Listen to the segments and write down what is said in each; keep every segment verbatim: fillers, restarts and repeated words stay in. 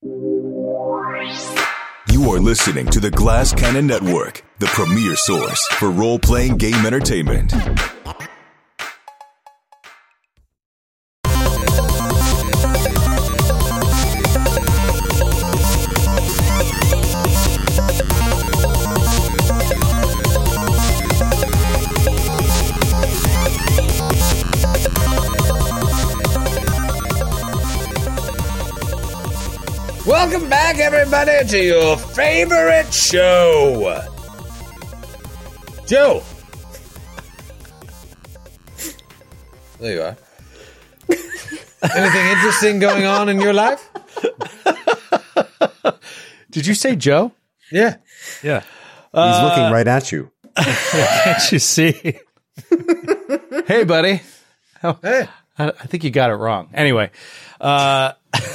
You are listening to the Glass Cannon Network, the premier source for role-playing game entertainment. Welcome back, everybody, to your favorite show. Joe. There you are. Anything interesting going on in your life? Did you say Joe? Yeah. Yeah. He's uh, looking right at you. Can't you see? Hey, buddy. Oh, hey. I, I think you got it wrong. Anyway, uh...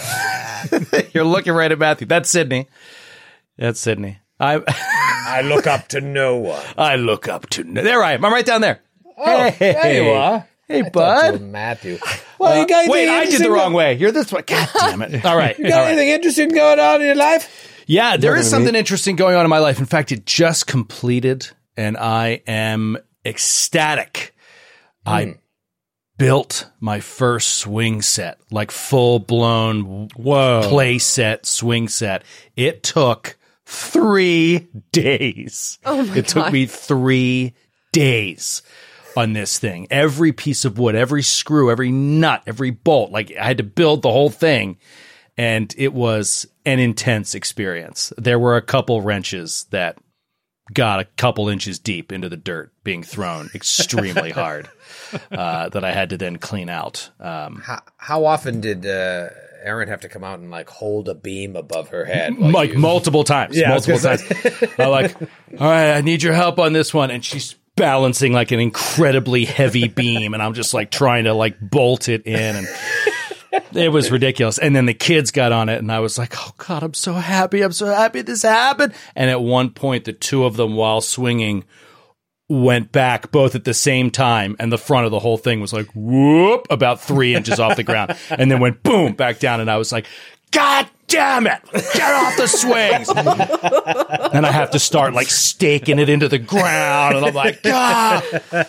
you're looking right at Matthew. That's Sydney. That's Sydney. I I look up to no one. I look up to no. There I am. I'm right down there. Oh, hey, there you are. Hey, I bud. Matthew. Well, uh, you got wait, I did the wrong go- way. You're this way. God damn it. All right. You got all right. anything interesting going on in your life? Yeah, there is something meet? interesting going on in my life. In fact, it just completed, and I am ecstatic. Hmm. I built my first swing set, like full blown Whoa. play set, swing set. It took three days. Oh my It took God. me three days on this thing. Every piece of wood, every screw, every nut, every bolt. Like I had to build the whole thing. And it was an intense experience. There were a couple wrenches that got a couple inches deep into the dirt being thrown extremely hard uh, that I had to then clean out. Um, How, how often did uh, Erin have to come out and like hold a beam above her head? like you- multiple times, Yeah, I was multiple gonna times. I'm like, all right, I need your help on this one. And she's balancing like an incredibly heavy beam. And I'm just like trying to like bolt it in, and it was ridiculous. And then the kids got on it, and I was like, oh, God, I'm so happy. I'm so happy this happened. And at one point, the two of them, while swinging, went back both at the same time. And the front of the whole thing was like, whoop, about three inches off the ground. And then went boom, back down. And I was like, God damn it, get off the swings. And I have to start like staking it into the ground. And I'm like, God.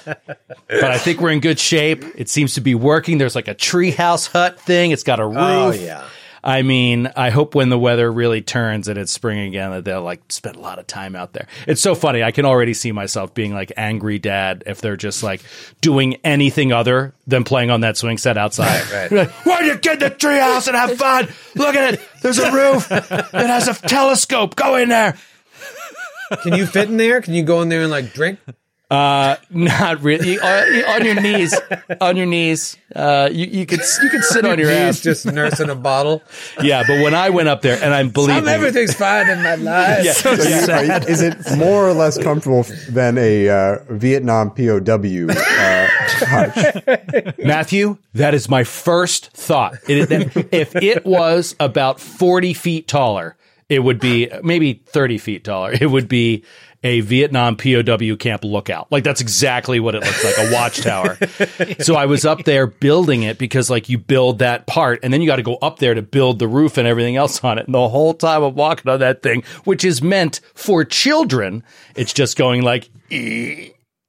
But I think we're in good shape. It seems to be working. There's like a treehouse hut thing. It's got a roof. Oh, yeah. I mean, I hope when the weather really turns and it's spring again that they'll like spend a lot of time out there. It's so funny. I can already see myself being like angry dad if they're just like doing anything other than playing on that swing set outside. Right, right. Like, why don't you get in the treehouse and have fun? Look at it. There's a roof that has a telescope. Go in there. Can you fit in there? Can you go in there and like drink? Uh, not really. On, on your knees, on your knees. Uh, you, you could, you could sit on your He's ass. just nursing a bottle. Yeah. But when I went up there, and I believe Some, me, everything's fine in my life. Yeah. So you- are you- is it more or less comfortable than a uh, Vietnam P O W uh, couch? Matthew, that is my first thought. It, that, if it was about forty feet taller, it would be maybe thirty feet taller. It would be a Vietnam P O W camp lookout. Like that's exactly what it looks like, a watchtower. So I was up there building it because like you build that part and then you got to go up there to build the roof and everything else on it. And the whole time I'm walking on that thing, which is meant for children, it's just going like, ee,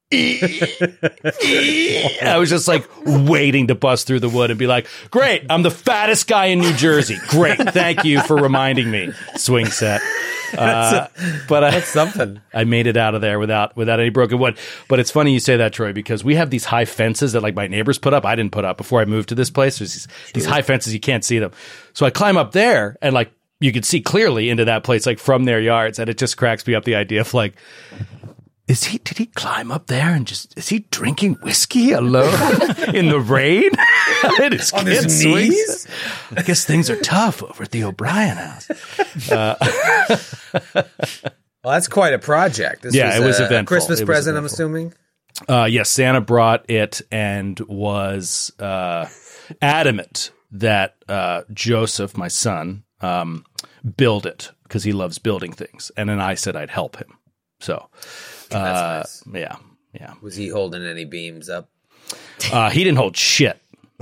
I was just like waiting to bust through the wood and be like, great, I'm the fattest guy in New Jersey. Great. Thank you for reminding me. Swing set. Uh, but I, That's something. I made it out of there without without any broken wood. But it's funny you say that, Troy, because we have these high fences that like my neighbors put up. I didn't put up before I moved to this place. There's these, these high fences, you can't see them. So I climb up there and like you could see clearly into that place like from their yards. And it just cracks me up the idea of like, Is he, did he climb up there and just, is he drinking whiskey alone in the rain? his On his kids' knees? swings? I guess things are tough over at the O'Brien house. Uh, Well, that's quite a project. This Yeah, was it was a, eventful. a Christmas It was present, I'm eventful. assuming. Uh, yes, Santa brought it and was uh, adamant that uh, Joseph, my son, um, build it because he loves building things. And then I said I'd help him. So, uh, That's nice. yeah, yeah. Was he holding any beams up? Uh, he didn't hold shit.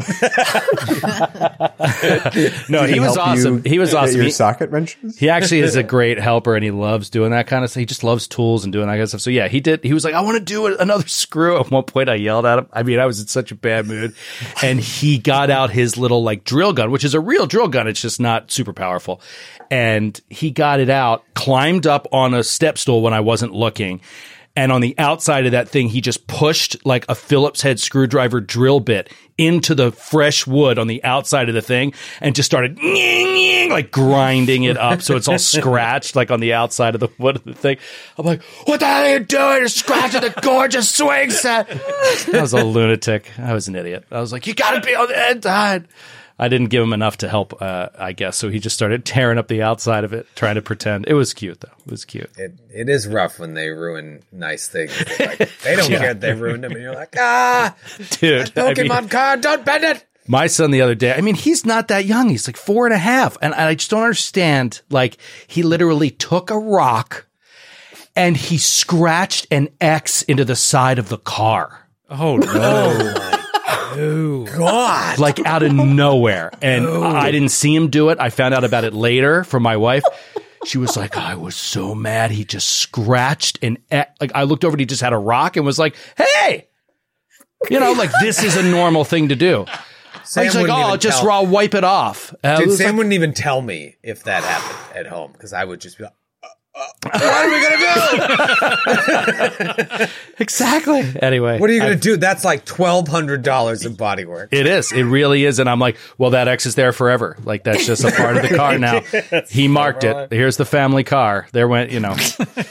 No, he was help awesome. you He was get awesome. Your He, socket wrenches. he actually is a great helper, and he loves doing that kind of stuff. He just loves tools and doing that kind of stuff. So yeah, he did. He was like, "I want to do another screw." At one point, I yelled at him. I mean, I was in such a bad mood, and he got out his little like drill gun, which is a real drill gun. It's just not super powerful. And he got it out, climbed up on a step stool when I wasn't looking. And on the outside of that thing, he just pushed like a Phillips head screwdriver drill bit into the fresh wood on the outside of the thing and just started like grinding it up. So it's all scratched like on the outside of the wood of the thing. I'm like, what the hell are you doing? You're scratching the gorgeous swing set. I was a lunatic. I was an idiot. I was like, you got to be on the inside. I didn't give him enough to help, uh, I guess. So he just started tearing up the outside of it, trying to pretend. It was cute, though. It was cute. It it is rough when they ruin nice things. Like, they don't yeah. care if they ruined them, and you're like, ah, dude, Pokemon I mean, card, don't bend it. My son the other day, I mean, he's not that young. He's like four and a half, and I just don't understand. Like, he literally took a rock and he scratched an X into the side of the car. Oh no. Oh, God. Like out of nowhere. And oh. I didn't see him do it. I found out about it later from my wife. She was like, I was so mad. He just scratched and like I looked over and he just had a rock and was like, hey, you know, like this is a normal thing to do. Sam He's like, oh, I'll just raw wipe it off. Uh, Dude, Sam like, wouldn't even tell me if that happened at home because I would just be like, Uh, uh, what are we going to do? Exactly. Anyway. What are you going to do? That's like twelve hundred dollars of body work. It is. It really is. And I'm like, well, that X is there forever. Like, that's just a part of the car now. He marked it. Here's the family car. There went, you know.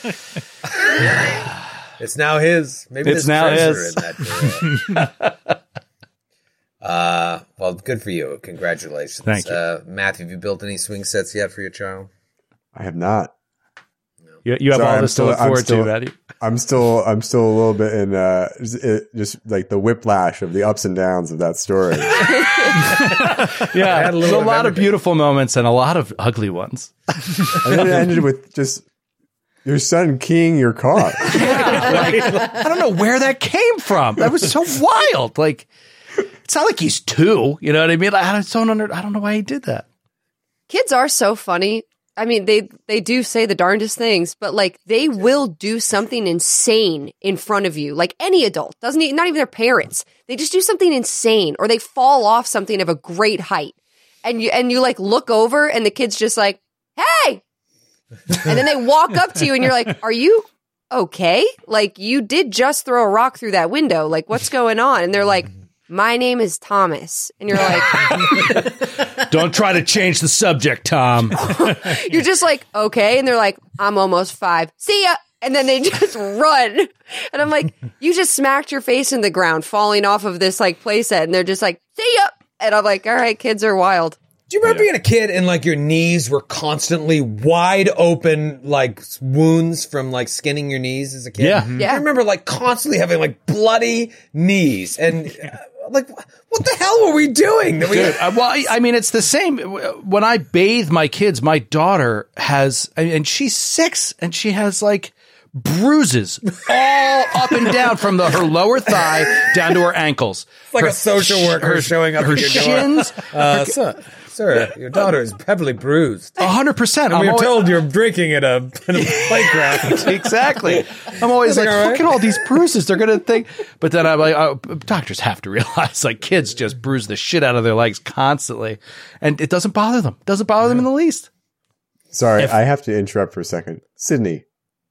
It's now his. Maybe it's now his. In that uh, well, good for you. Congratulations. Thank you. Uh, Matthew, have you built any swing sets yet for your child? I have not. You, you have Sorry, all this still, to look forward I'm still, to, Matthew. I'm still, I'm still a little bit in, uh, it, just like the whiplash of the ups and downs of that story. Yeah, a there's a lot of beautiful moments and a lot of ugly ones. And then it ended with just your son keying your car. Yeah, like, I don't know where that came from. That was so wild. Like, it's not like he's two. You know what I mean? Like, I don't under, I don't know why he did that. Kids are so funny. I mean, they, they do say the darndest things, but like they will do something insane in front of you. Like any adult doesn't, not even their parents. They just do something insane or they fall off something of a great height. And you, and you like look over and the kid's just like, hey, and then they walk up to you and you're like, are you okay? Like you did just throw a rock through that window. Like what's going on? And they're like, my name is Thomas. And you're like, don't try to change the subject, Tom. You're just like, okay. And they're like, I'm almost five. See ya. And then they just run. And I'm like, you just smacked your face in the ground, falling off of this like playset. And they're just like, see ya. And I'm like, all right, kids are wild. Do you remember yeah. being a kid and like your knees were constantly wide open, like wounds from like skinning your knees as a kid? Yeah. yeah. I remember like constantly having like bloody knees and uh, like, what the hell were we doing? That we- Dude, uh, well, I, I mean, it's the same. When I bathe my kids, my daughter has, and she's six and she has like bruises all up and down from the, her lower thigh down to her ankles. It's like her, a social worker her, showing up her at your shins. Door. Uh, her, sir, sir, your daughter is heavily bruised. A hundred percent. And I'm we're always, told you're drinking at a, at a playground. Exactly. I'm always like, right? look at all these bruises. They're going to think. But then I'm like, oh, doctors have to realize like kids just bruise the shit out of their legs constantly. And it doesn't bother them. It doesn't bother yeah. them in the least. Sorry, if, I have to interrupt for a second. Sydney,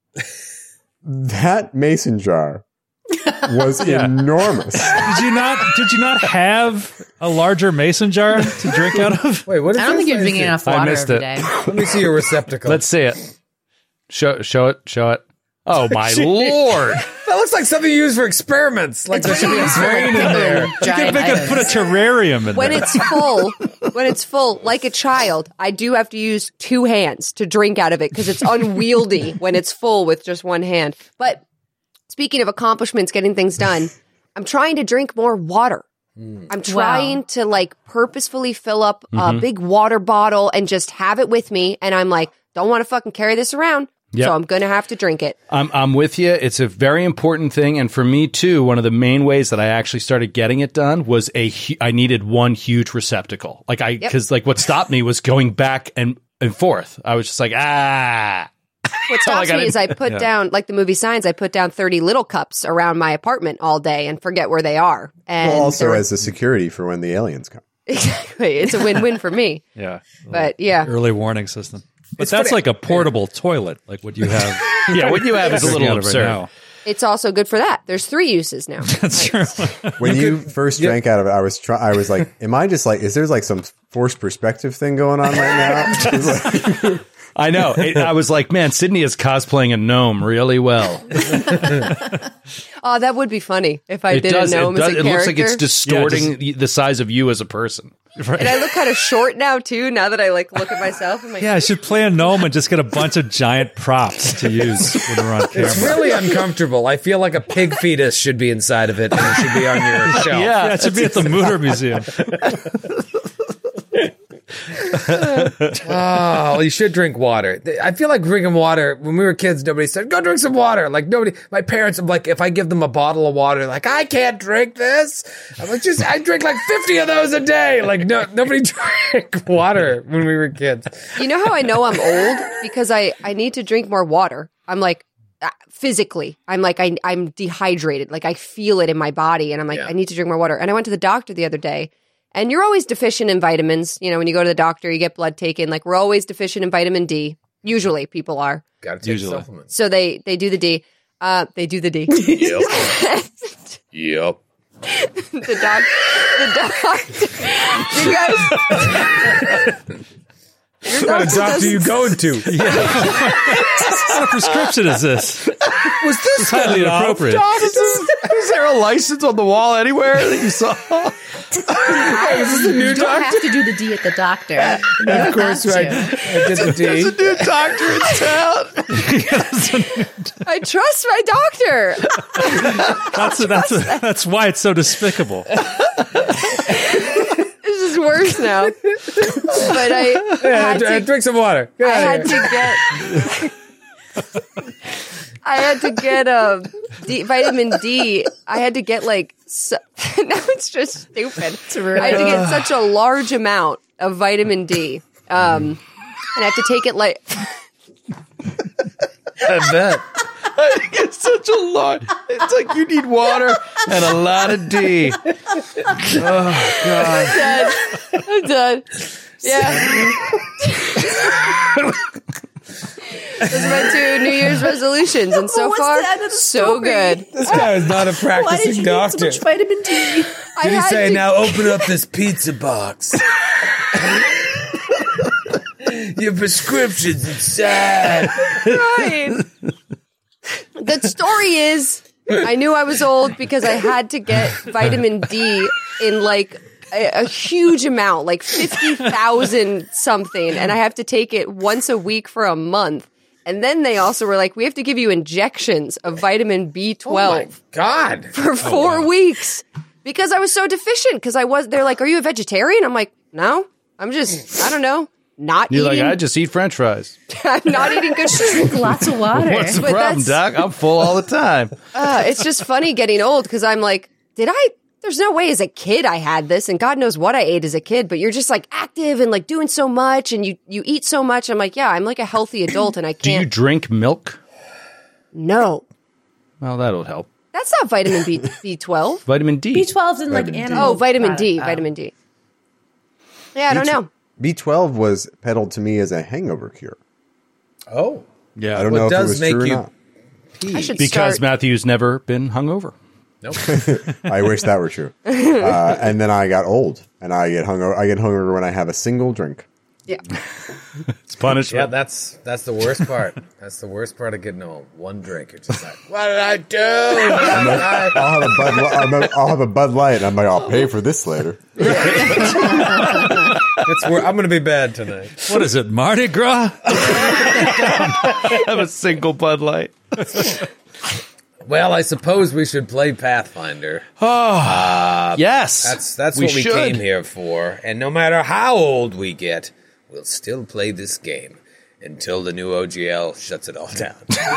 that mason jar was yeah. enormous. Did you not? Did you not have a larger mason jar to drink out of? Wait, what? Is I don't this? think you're drinking enough water I missed every it. day. Let me see your receptacle. Let's see it. Show, show it. Show it. Oh my lord! That looks like something you use for experiments. Like there should be a drain in there. You could make a, put a terrarium in when there. When it's full, when it's full, like a child, I do have to use two hands to drink out of it because it's unwieldy when it's full with just one hand. But speaking of accomplishments, getting things done, I'm trying to drink more water. Mm. I'm trying wow. to like purposefully fill up mm-hmm. a big water bottle and just have it with me. And I'm like, don't want to fucking carry this around. Yep. So I'm going to have to drink it. I'm I'm with you. It's a very important thing, and for me too. One of the main ways that I actually started getting it done was a hu- I needed one huge receptacle. Like I because Yep. like what stopped me was going back and and forth. I was just like ah. What stops Like, I me is I put yeah. down, like the movie Signs, I put down thirty little cups around my apartment all day and forget where they are. And Well, also they're- as a security for when the aliens come. exactly, it's a win-win for me. Yeah. But yeah, Early warning system. But that's like a portable toilet, like what you have. Yeah, what you have is a little Out of it absurd. now. it's also good for that. There's three uses now. That's true. When you, first drank out of it, I was try- I was like, am I just like, is there like some forced perspective thing going on right now? It's like- I know. It, I was like, man, Sydney is cosplaying a gnome really well. Oh, that would be funny if I It did does. a gnome it, does as a it looks like it's character. distorting Yeah, the the size of you as a person. And I look kind of short now too. Now that I like look at myself, I'm like, Yeah, I should play a gnome and just get a bunch of giant props to use when we're on camera. It's really uncomfortable. I feel like a pig fetus should be inside of it and it should be on your shelf. Yeah. Yeah, it should be at the Mutter Museum. Oh, you should drink water. I feel like drinking water. When we were kids, nobody said, go drink some water. Like nobody, my parents, I'm like, if I give them a bottle of water, like, I can't drink this. I'm like, just, I drink like fifty of those a day. Like no, nobody drank water when we were kids. you know how I know I'm old? Because I, I need to drink more water. I'm like, uh, physically, I'm like, I, I'm dehydrated. Like I feel it in my body. And I'm like, Yeah. I need to drink more water. And I went to the doctor the other day. And you're always deficient in vitamins. You know, when you go to the doctor, you get blood taken. Like we're always deficient in vitamin D. Usually people are. Got to take Usually. supplements. So they, they do the D. Uh, they do the D. Yep. Yep. the doc, the doctor. You guys. Your What kind of doctor doctor does- you going to? What kind of prescription is this? Was this It's highly inappropriate. Is there a license on the wall anywhere that you saw? Is this a new You don't doctor? have to do the D at the doctor. You Of don't course, have I, to. I did the D. There's a new doctor in town. I trust my doctor. That's that's that's why it's so despicable. This is worse now. But I Yeah, had d- to, drink some water. I Yeah, had to get. I had to get um, D, vitamin D. I had to get like. So, now it's just stupid. I had to get such a large amount of vitamin D, um, and I have to take it like. I bet. It's such a lot. It's like you need water and a lot of D. I'm done. I'm done. Yeah. Those are my two New Year's resolutions, and so What's far, the end of the so story? good. This guy is not a Why did practicing you doctor. need so much vitamin D? I Did he had say, to- now open up this pizza box? Your prescription's inside. Right. The story is, I knew I was old because I had to get vitamin D in like a, a huge amount, like fifty thousand something, and I have to take it once a week for a month. And then they also were like, we have to give you injections of vitamin B twelve God. for four weeks because I was so deficient. Because I was, they're like, are you a vegetarian? I'm like, no, I'm just, I don't know, not You're like, eating. I just eat French fries. I'm not eating good Drink lots of water. What's the But problem, that's- Doc? I'm full all the time. Uh, it's just funny getting old because I'm like, did I? There's no way as a kid I had this, and God knows what I ate as a kid. But you're just like active and like doing so much, and you you eat so much. I'm like, yeah, I'm like a healthy adult, and I Do you can't. drink milk? No, Well, that'll help. that's not vitamin B B twelve. Vitamin D. B twelve and like Vitamin D. animal. Oh, vitamin D, product. vitamin D. Yeah, I don't know. B twelve was peddled to me as a hangover cure. Oh. Yeah. I don't Well, know it if it does was make true or you- not. I should Because start. Matthew's never been hungover. Nope. I wish that were true. Uh, and then I got old, and I get hungover. I get hungover when I have a single drink. Yeah, It's punishment. Yeah, that's that's the worst part. That's the worst part of getting old. One drink, you're just like, what did I do? I- I'll have a Bud. Li- I'm a- I'll have a Bud Light, and I'm like, I'll pay for this later. it's wor- I'm going to be bad tonight. What is it, Mardi Gras? have a single Bud Light. Well, I suppose we should play Pathfinder. Yes. That's that's we what we should. came here for. And no matter how old we get, we'll still play this game. until the new O G L shuts it all down.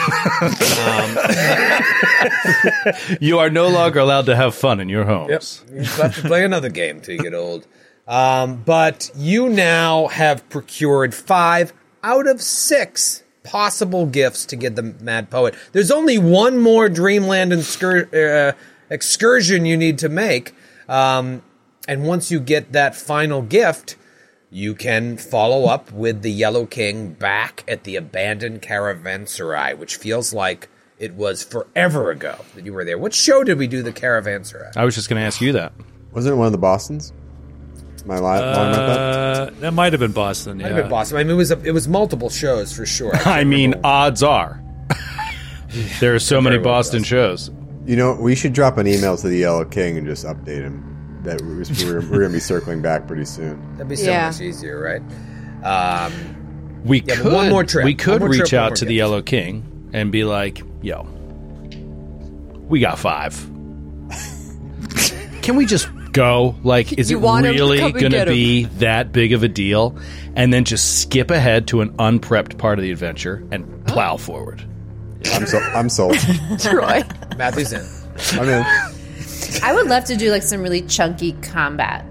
You are no longer allowed to have fun in your homes. Yep. You have to play another game till you get old. Um, but you now have procured five out of six possible gifts to get the Mad Poet. There's only one more Dreamland excur- uh, excursion you need to make. Um, and once you get that final gift, you can follow up with the Yellow King back at the abandoned caravanserai, which feels like it was forever ago that you were there. What show did we do the caravanserai? I was just going to ask you that. Wasn't it one of the Bostons? My li- Uh, that might have been Boston. Yeah. Might have been Boston. I mean, it was a, it was multiple shows for sure. I mean, odds are. There are so many well Boston does. shows. You know, we should drop an email to the Yellow King and just update him. That we're, we're, we're going to be circling back pretty soon. That'd be so Yeah. much easier, right? Um, We Yeah, but could, one more trip. We One could more reach trip, one out more to the gift. Yellow King and be like, yo, we got five. Can we just go? Like, is You it want him to really come and going to get him. be that big of a deal? And then just skip ahead to an unprepped part of the adventure and plow forward. I'm so I'm sold. Troy. Matthew's in. I'm in. I would love to do like some really chunky combat.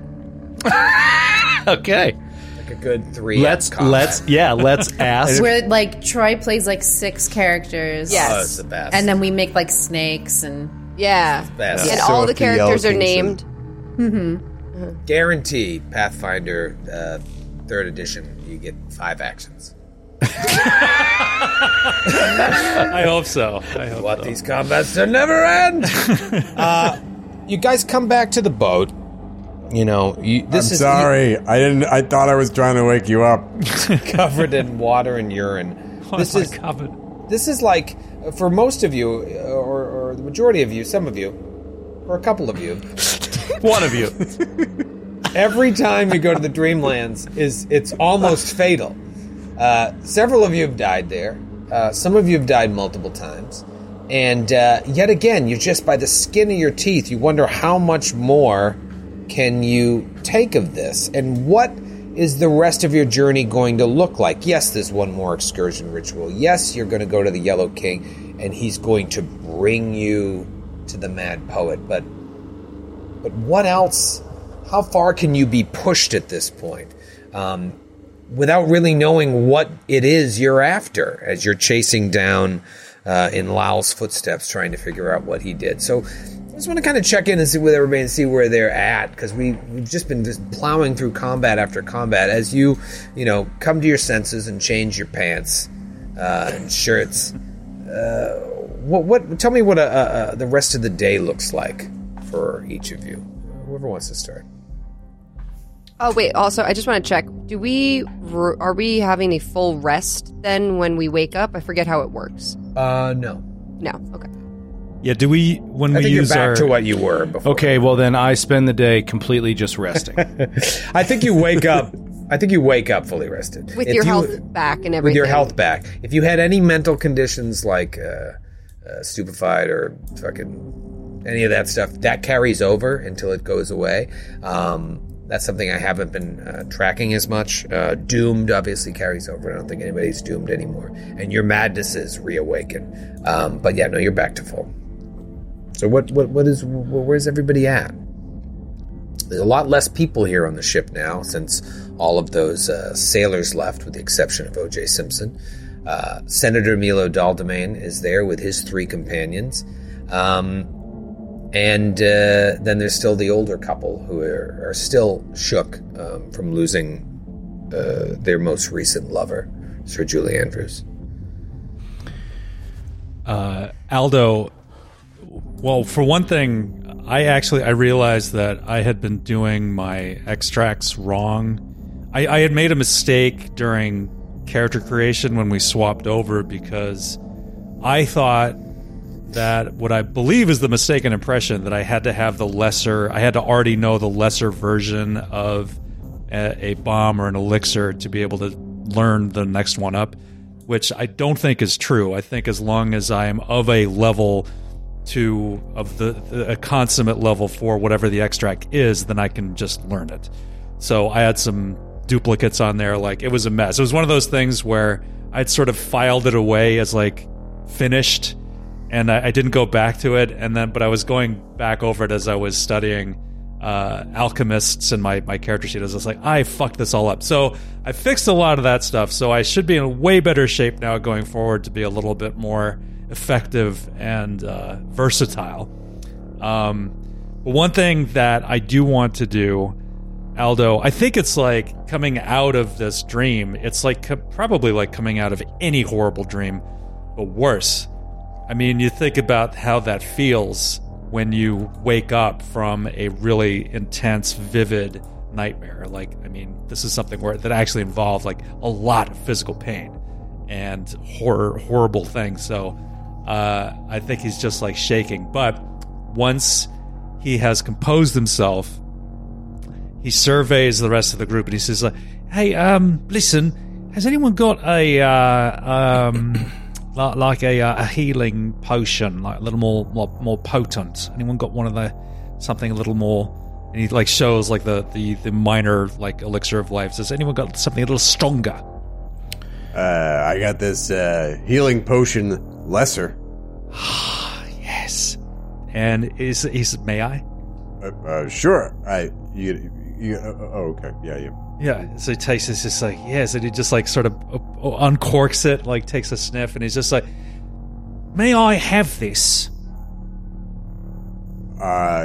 Okay. Like a good three. Let's, combat. let's, yeah, let's ask. Where like Troy plays like six characters. Yes. Oh, it's the best. And then we make like snakes and Yeah. Best. And So all if the the Yellow characters are King's named. Guarantee Pathfinder uh, third edition. You get five actions. I hope so. I hope Want so. these combats to never end. uh, you guys come back to the boat. You know, you, this I'm is sorry. I didn't. I thought I was trying to wake you up. covered in water and urine. This Oh my is God. this is like for most of you, or, or the majority of you, some of you, or a couple of you. One of you. Every time you go to the Dreamlands, is it's almost fatal. Uh, several of you have died there. Uh, some of you have died multiple times. And uh, yet again, you're just by the skin of your teeth. You wonder how much more can you take of this? And what is the rest of your journey going to look like? Yes, there's one more excursion ritual. Yes, you're going to go to the Yellow King, and he's going to bring you to the Mad Poet. But, but what else? How far can you be pushed at this point? Um, without really knowing what it is you're after as you're chasing down uh, in Lao's footsteps, trying to figure out what he did. So I just want to kind of check in and see with everybody and see where they're at, because we, we've just been just plowing through combat after combat. As you, you know, come to your senses and change your pants uh, and shirts, uh, what, what? Tell me what a, a, a, the rest of the day looks like for each of you. Whoever wants to start. Oh wait. Also, I just want to check. Do we r- are we having a full rest then when we wake up? I forget how it works. Uh, no. No. Okay. Yeah, do we, when I we think you're use back our... to what you were before. Okay, well then I spend the day completely just resting. I think you wake up. I think you wake up fully rested With If your you- health back and everything. With your health back. If you had any mental conditions like uh, uh, stupefied or fucking any of that stuff, that carries over until it goes away. Um, that's something I haven't been uh, tracking as much. Uh, doomed obviously carries over. I don't think anybody's doomed anymore. And your madnesses reawaken. Um, but yeah, no, you're back to full. So what? What? What is? Where's everybody at? There's a lot less people here on the ship now since all of those uh, sailors left, with the exception of O J Simpson. Uh, Senator Milo Daldemain is there with his three companions. Um, and uh, then there's still the older couple who are, are still shook um, from losing uh, their most recent lover, Sir Julie Andrews. Uh, Aldo, well, for one thing, I actually I realized that I had been doing my extracts wrong. I, I had made a mistake during character creation when we swapped over, because I thought that what I believe is the mistaken impression that I had to have the lesser, I had to already know the lesser version of a, a bomb or an elixir to be able to learn the next one up, which I don't think is true. I think as long as I am of a level to of the, the a consummate level for whatever the extract is, then I can just learn it. So I had some duplicates on there. Like, it was a mess. It was one of those things where I'd sort of filed it away as like finished, and I, I didn't go back to it. And then, but I was going back over it as I was studying uh, alchemists and my my character sheet. I was just like, I fucked this all up. So I fixed a lot of that stuff. So I should be in way better shape now going forward to be a little bit more effective and uh, versatile. Um, but one thing that I do want to do, Aldo, I think it's like coming out of this dream. It's like co- probably like coming out of any horrible dream, but worse. I mean, you think about how that feels when you wake up from a really intense, vivid nightmare. Like, I mean, this is something where that actually involved like a lot of physical pain and horror, horrible things. So uh, I think he's just like shaking. But once he has composed himself, he surveys the rest of the group and he says, like, hey, um, listen, has anyone got a, uh, um, like, like a, uh, a healing potion, like a little more, more, more potent? Anyone got one of the, something a little more, and he like shows like the, the, the minor like elixir of life. Has anyone got something a little stronger? Uh, I got this, uh, healing potion lesser. Yes. And is, is, may I? Uh, uh, sure. I, you, you, uh, oh, okay. Yeah, yeah. Yeah, so he takes this, just like, yes, and he just like sort of uh, uncorks it, like takes a sniff, and he's just like, may I have this? Uh,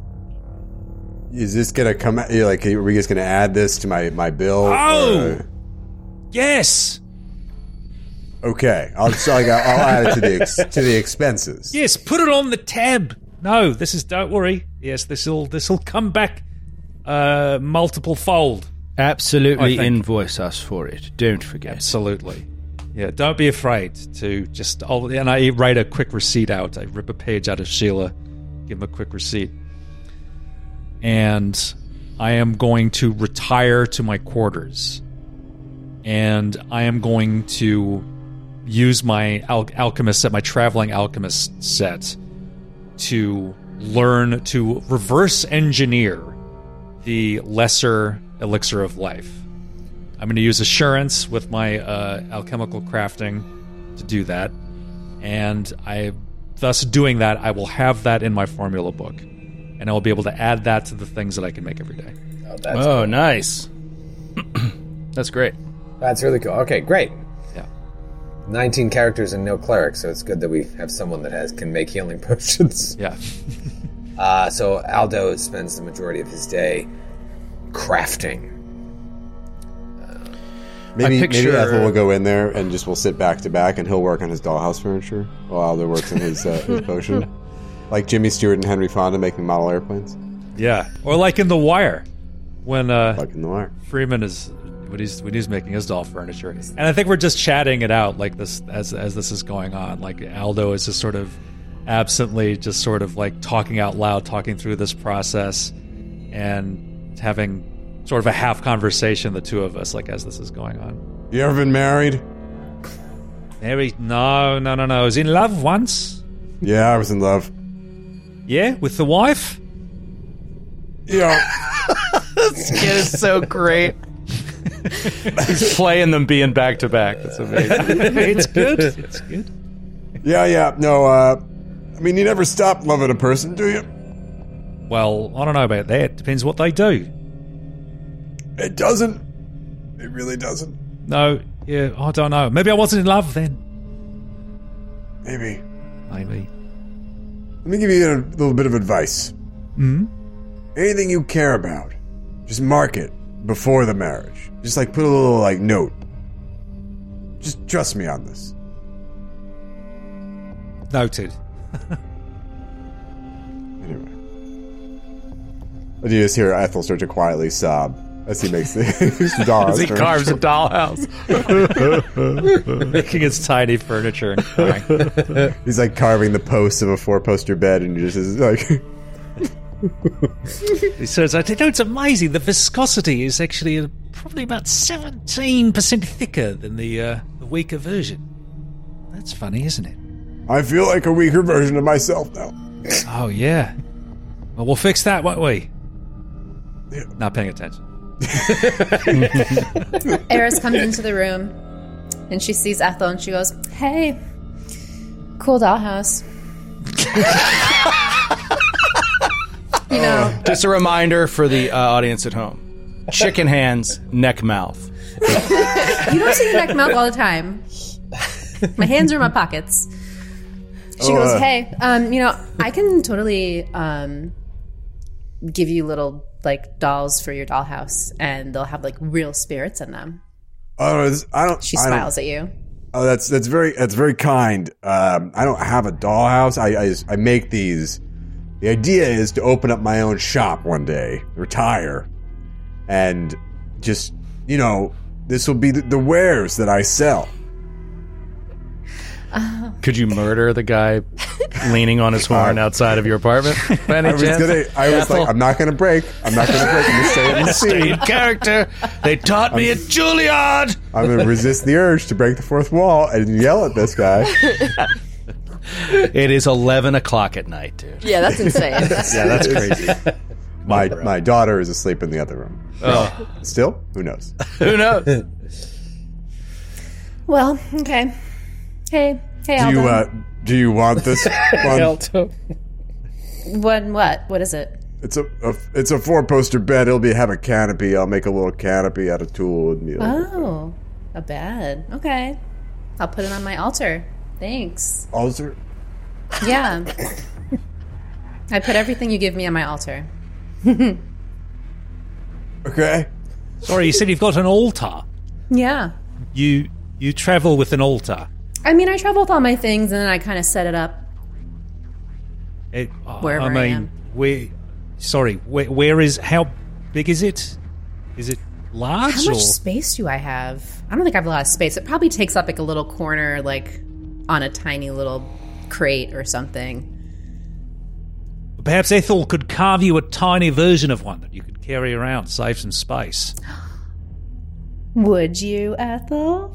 is this gonna come out, like, are we just gonna add this to my, my bill? Oh! Or- Yes! Okay, I'll, so I'll add it to the, ex, to the expenses. Yes, put it on the tab! No, this is, don't worry. Yes, this'll, this'll come back uh, multiple fold. Absolutely invoice us for it. Don't forget. Absolutely. Yeah, don't be afraid to just... I'll, and I write a quick receipt out. I rip a page out of Sheila, give him a quick receipt. And I am going to retire to my quarters. And I am going to use my al- alchemist set, my traveling alchemist set, to learn to reverse engineer the lesser elixir of life. I'm going to use assurance with my uh, alchemical crafting to do that, and I, thus doing that, I will have that in my formula book, and I will be able to add that to the things that I can make every day. Oh, that's Oh, cool. nice. That's great. That's really cool. Okay, great. Yeah. nineteen characters and no cleric, so it's good that we have someone that has can make healing potions. Yeah. Uh, so Aldo spends the majority of his day crafting. Maybe, I picture- maybe Ethel will go in there and just we'll sit back to back and he'll work on his dollhouse furniture while Aldo works on his, uh, his potion. Like Jimmy Stewart and Henry Fonda making model airplanes. Yeah. Or like in The Wire, when uh, Like in the wire. Freeman is when he's when he's making his doll furniture, and I think we're just chatting it out like this as as this is going on. Like Aldo is just sort of absently, just sort of like talking out loud, talking through this process, and having sort of a half conversation, the two of us, like as this is going on. You ever been married? Maybe no, no, no, no. I was in love once. Yeah, I was in love. Yeah, with the wife. Yeah. This kid is so great. He's playing them being back to back. That's amazing. It's good. It's good. Yeah, yeah. No, uh, I mean, you never stop loving a person, do you? Well, I don't know about that. Depends what they do. It doesn't. It really doesn't. No, yeah, I don't know. Maybe I wasn't in love then. Maybe. Maybe. Let me give you a little bit of advice. Hmm? Anything you care about, just mark it before the marriage. Just like put a little like note. Just trust me on this. Noted. Anyway. You just hear Ethel start to quietly sob as he makes the, the doll. As he carves a dollhouse. Making his tiny furniture and crying. He's like carving the posts of a four-poster bed and just is like... He says, I know it's amazing. The viscosity is actually uh, probably about seventeen percent thicker than the, uh, the weaker version. That's funny, isn't it? I feel like a weaker version of myself now. Oh, yeah. Well, we'll fix that, won't we? Yeah. Not paying attention. Eris comes into the room and she sees Ethel, and she goes, "Hey, cool dollhouse." You know, Just a reminder for the uh, audience at home: chicken hands, neck mouth. you don't see neck mouth all the time. My hands are in my pockets. She Oh, goes, uh, "Hey, um, you know, I can totally um, give you little like dolls for your dollhouse, and they'll have like real spirits in them." Oh, this- I don't. She I don't- smiles at you. Oh, that's that's very that's very kind. Um, I don't have a dollhouse. I, I I make these. The idea is to open up my own shop one day, retire, and just you know, this will be the, the wares that I sell. Could you murder the guy leaning on his horn outside of your apartment? By any I was chance? gonna. I was Ethel? like, I'm not gonna break. I'm not gonna break. I'm gonna stay in the Stay scene. in character. They taught me at Juilliard. I'm gonna resist the urge to break the fourth wall and yell at this guy. It is eleven o'clock at night, dude. Yeah, that's insane. Yeah, that's crazy. My my daughter is asleep in the other room. Oh, Still, who knows? who knows? Well, okay. Hey, hey, Do Aldo. you uh, do you want this one? What? What? What is it? It's a, a it's a four poster bed. It'll be have a canopy. I'll make a little canopy out of tulle. And, you know, Oh, a bed. Okay, I'll put it on my altar. Thanks. altar. Yeah. I put everything you give me on my altar. Okay. Sorry, you said you've got an altar. Yeah. You you travel with an altar. I mean, I travel with all my things, and then I kind of set it up. It, uh, Wherever I I mean, am. where? Sorry, where, where is? How big is it? Is it large? How much or? space do I have? I don't think I have a lot of space. It probably takes up like a little corner, like on a tiny little crate or something. Perhaps Ethel could carve you a tiny version of one that you could carry around, save some space. Would you, Ethel?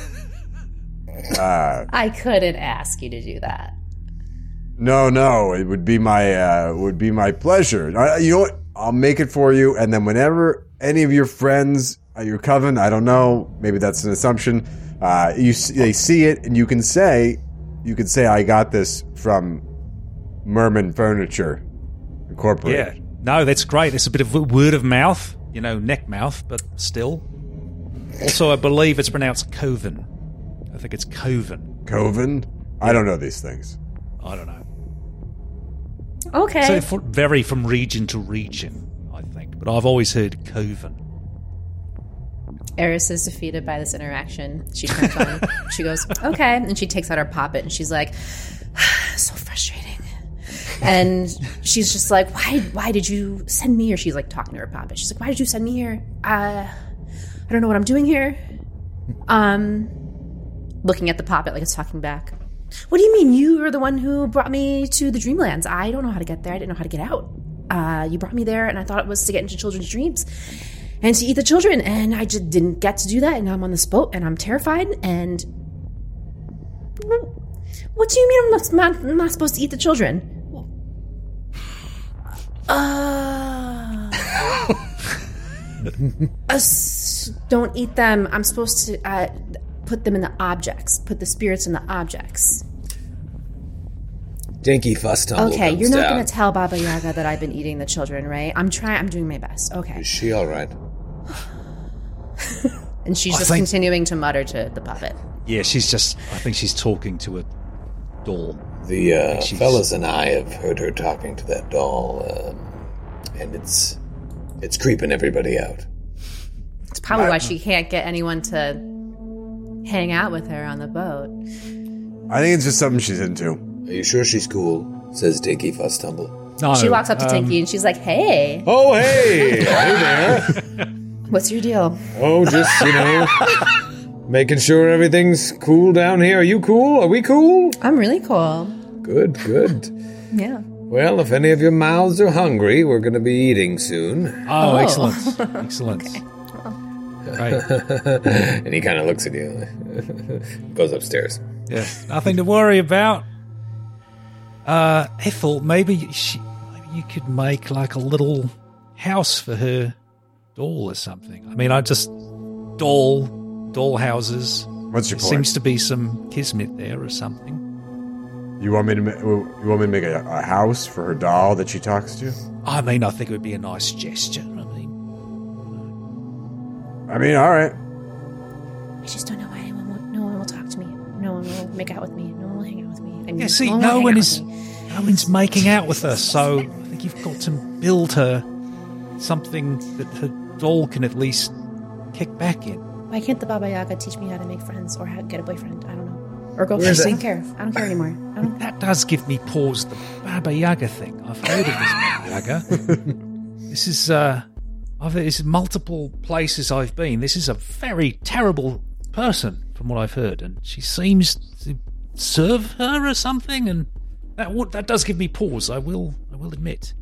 Uh, I couldn't ask you to do that. no, no. It would be my uh, would be my pleasure. I, you know what? I'll make it for you. And then whenever any of your friends at your coven, I don't know, maybe that's an assumption. Uh, you s- they see it, and you can say, you can say, I got this from Merman Furniture Incorporated. Yeah. No, that's great. It's a bit of word of mouth, you know, neck mouth, but still. Also, I believe it's pronounced Coven. I think it's Coven. Coven? I don't know these things. I don't know. Okay. So they f- vary from region to region, I think. But I've always heard Coven. Eris is defeated by this interaction. She turns on. She goes, "Okay," and she takes out her poppet, and she's like, "So frustrating." And she's just like, "Why? Why did you send me here?" She's like talking to her poppet. She's like, "Why did you send me here? Uh, I don't know what I'm doing here." Um, looking at the poppet like it's talking back. What do you mean? You are the one who brought me to the Dreamlands. I don't know how to get there. I didn't know how to get out. Uh, you brought me there, and I thought it was to get into children's dreams and to eat the children, and I just didn't get to do that, and now I'm on this boat, and I'm terrified, and... What do you mean I'm not, I'm not supposed to eat the children? Uh... Us don't eat them. I'm supposed to uh, put them in the objects, put the spirits in the objects. Dinky fuss tumble. Okay, comes you're not down. going to tell Baba Yaga that I've been eating the children, right? I'm trying. I'm doing my best. Okay. Is she all right? And she's I just think- continuing to mutter to the puppet. Yeah, she's just... I think she's talking to a doll. The uh, she's- fellas and I have heard her talking to that doll, um, and it's it's creeping everybody out. It's probably why she can't get anyone to hang out with her on the boat. I think it's just something she's into. Are you sure she's cool? Says Dinky Fuss Tumble. No, She walks up to um, Tinky and she's like, "Hey, Oh, hey! Hey there! what's your deal?" Oh, just, you know, making sure everything's cool down here. Are you cool? Are we cool? I'm really cool. Good, good. Yeah. Well, if any of your mouths are hungry, we're going to be eating soon. Oh, Oh. excellent. Excellent. Right. And he kind of looks at you, goes upstairs. Yeah, nothing to worry about. Uh, Ethel, maybe she, maybe you could make like a little house for her doll or something. I mean, I just doll doll houses. What's your point? Seems to be some kismet there or something. You want me to? ma- You want me to make a, a house for her doll that she talks to? I mean, I think it would be a nice gesture. I mean, I mean, all right. I just don't know why anyone will, no one will talk to me. No one will make out with me. No one will hang out with me. I mean, yeah. See, will no hang one out is, with me. no one's making out with her. So I think you've got to build her something that her doll can at least kick back in. Why can't the Baba Yaga teach me how to make friends or how to get a boyfriend? I don't know. Or go Where's first. I it? don't care. I don't care anymore. I don't. That does give me pause. The Baba Yaga thing. I've heard of this Baba Yaga. This is, uh, I've, this is multiple places I've been. This is a very terrible person, from what I've heard, and she seems to serve her or something. And that would, that does give me pause. I will, I will admit.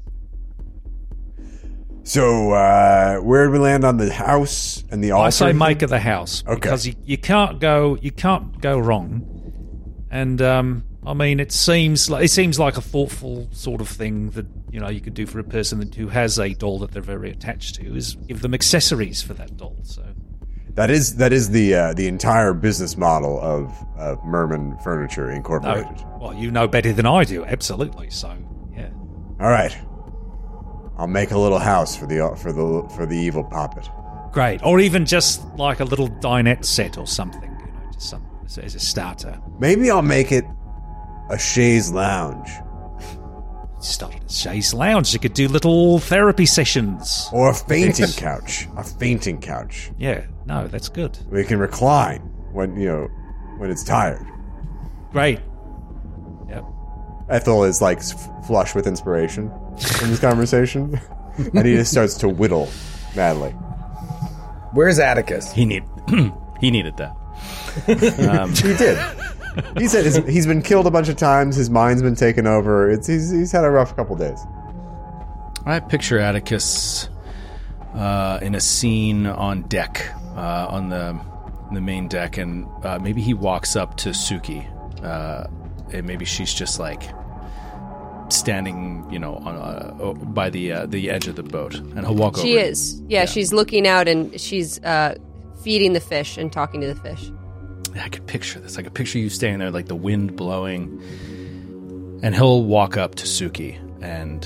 So, uh, where did we land on the house and the altar? I say make of the house Okay. because you, you can't go, you can't go wrong. And um, I mean, it seems like it seems like a thoughtful sort of thing that you know you could do for a person that, who has a doll that they're very attached to, is give them accessories for that doll. So That is that is the uh, the entire business model of, of Merman Furniture Incorporated. no, well, you know better than I do, absolutely. So yeah, All right, I'll make a little house for the for the for the evil puppet. great. Or even just like a little dinette set or something, you know, just some as, as a starter. Maybe I'll make it a chaise lounge Start at a chaise lounge. You could do little therapy sessions. or a fainting couch. A fainting couch. Yeah, no, that's good. We can recline when you know when it's tired. Great. Yep. Ethel is like f- flush with inspiration from this conversation, and he just starts to whittle madly. Where's Atticus? He need he needed that. Um, He did. He said his, he's been killed a bunch of times. His mind's been taken over. It's he's, he's had a rough couple days. I picture Atticus uh, in a scene on deck, uh, on the the main deck, and uh, maybe he walks up to Suki, uh, and maybe she's just like standing, you know, on uh, by the uh, the edge of the boat, and he'll walk over. She is. Yeah, she's looking out and she's uh, feeding the fish and talking to the fish. I could picture this. I could picture you standing there, like the wind blowing, and he'll walk up to Suki and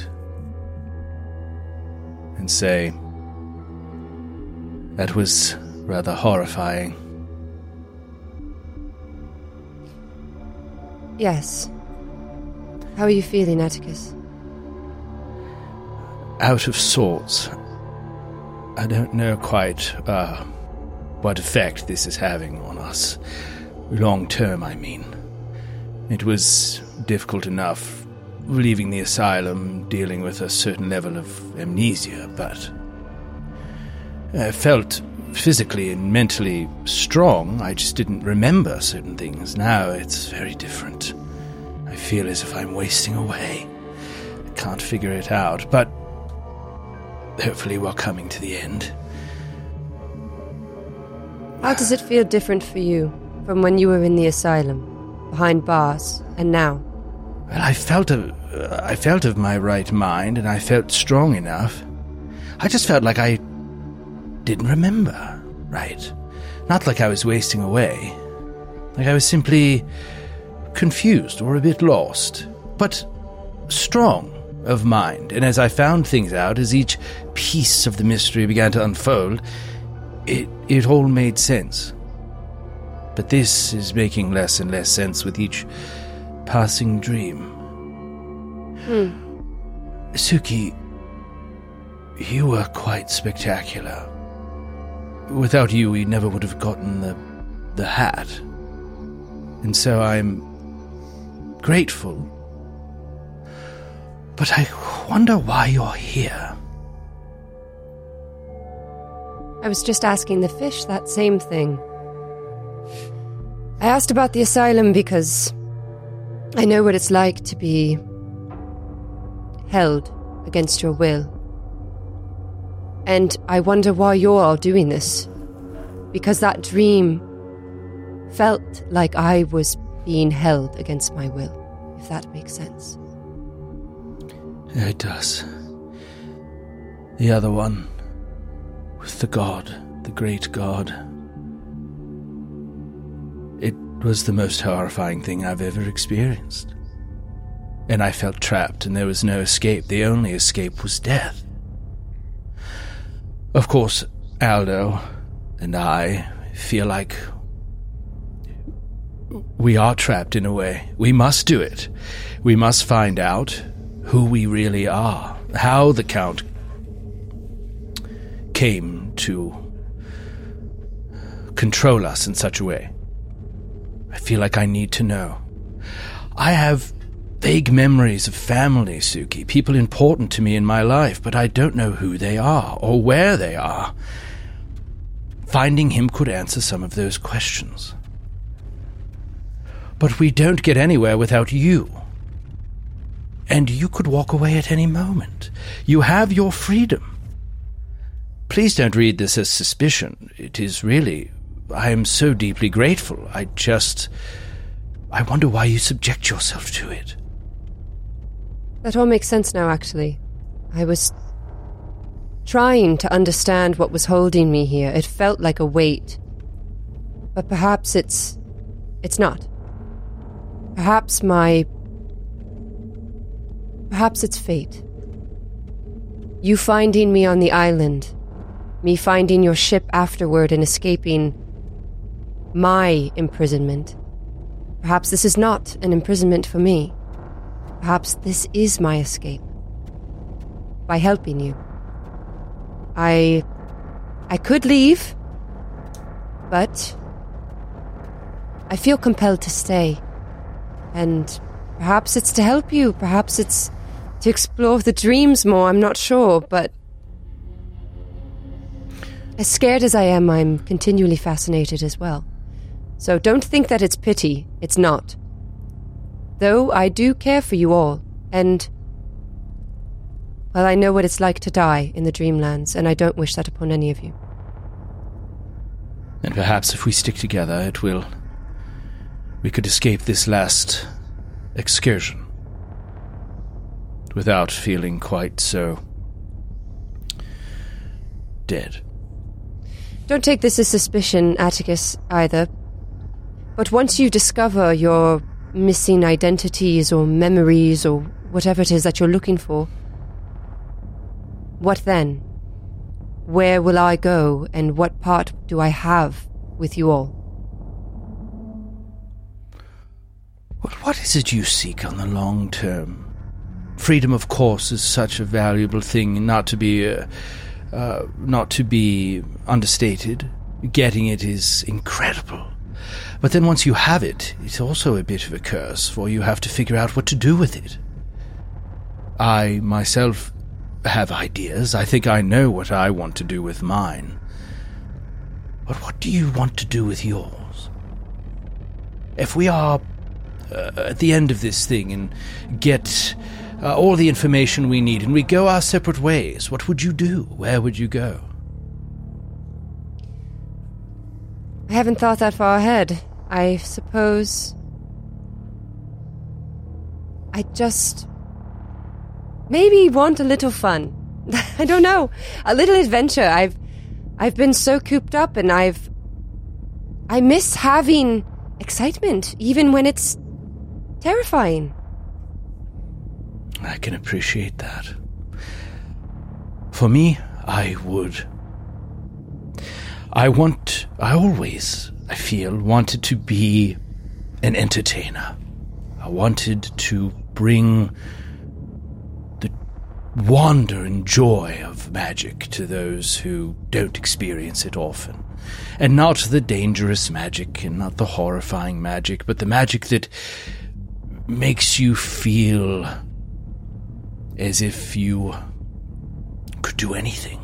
and say, "That was rather horrifying." Yes. How are you feeling, Atticus? Out of sorts. I don't know quite uh, what effect this is having on us. Long term, I mean. It was difficult enough leaving the asylum, dealing with a certain level of amnesia, but I felt physically and mentally strong. I just didn't remember certain things. Now it's very different. I feel as if I'm wasting away. I can't figure it out, but hopefully we're coming to the end. How does it feel different for you from when you were in the asylum, behind bars, and now? Well, I felt of, uh, I felt of my right mind, and I felt strong enough. I just felt like I didn't remember, right? Not like I was wasting away. Like I was simply confused or a bit lost, but strong of mind. And as I found things out, as each piece of the mystery began to unfold, it, it all made sense. But this is making less and less sense with each passing dream. Hmm. Suki, you were quite spectacular. Without you, we never would have gotten the, the hat. And so I'm grateful. But I wonder why you're here. I was just asking the fish that same thing. I asked about the asylum because I know what it's like to be held against your will. And I wonder why you're all doing this. Because that dream felt like I was being held against my will, if that makes sense. Yeah, it does. The other one, with the god, the great god. It was the most horrifying thing I've ever experienced. And I felt trapped, and there was no escape. The only escape was death. Of course, Aldo and I feel like we are trapped in a way. We must do it. We must find out who we really are, how the Count came to control us in such a way. I feel like I need to know. I have vague memories of family, Suki, people important to me in my life, but I don't know who they are or where they are. Finding him could answer some of those questions. But we don't get anywhere without you. And you could walk away at any moment. You have your freedom. Please don't read this as suspicion. It is really... I am so deeply grateful. I just... I wonder why you subject yourself to it. That all makes sense now, actually. I was trying to understand what was holding me here. It felt like a weight. But perhaps it's... it's not. Perhaps my... Perhaps it's fate. You finding me on the island. Me finding your ship afterward and escaping my imprisonment. Perhaps this is not an imprisonment for me. Perhaps this is my escape. By helping you. I... I could leave, but I feel compelled to stay. And perhaps it's to help you, perhaps it's to explore the dreams more, I'm not sure, but as scared as I am, I'm continually fascinated as well. So don't think that it's pity, it's not. Though I do care for you all, and well, I know what it's like to die in the Dreamlands, and I don't wish that upon any of you. And perhaps if we stick together, it will... we could escape this last excursion without feeling quite so dead. Don't take this as suspicion, Atticus, either. But once you discover your missing identities or memories or whatever it is that you're looking for, what then? Where will I go, and what part do I have with you all? Well, what is it you seek on the long term? Freedom, of course, is such a valuable thing, not to be, uh, uh, not to be understated. Getting it is incredible. But then once you have it, it's also a bit of a curse, for you have to figure out what to do with it. I, myself, have ideas. I think I know what I want to do with mine. But what do you want to do with yours? If we are uh, at the end of this thing and get uh, all the information we need and we go our separate ways, what would you do? Where would you go? I haven't thought that far ahead. I suppose... I just... maybe want a little fun. I don't know. A little adventure. I've... I've been so cooped up, and I've... I miss having excitement, even when it's terrifying. I can appreciate that. For me, I would... I want, I always, I feel, wanted to be an entertainer. I wanted to bring the wonder and joy of magic to those who don't experience it often. And not the dangerous magic and not the horrifying magic, but the magic that makes you feel as if you could do anything.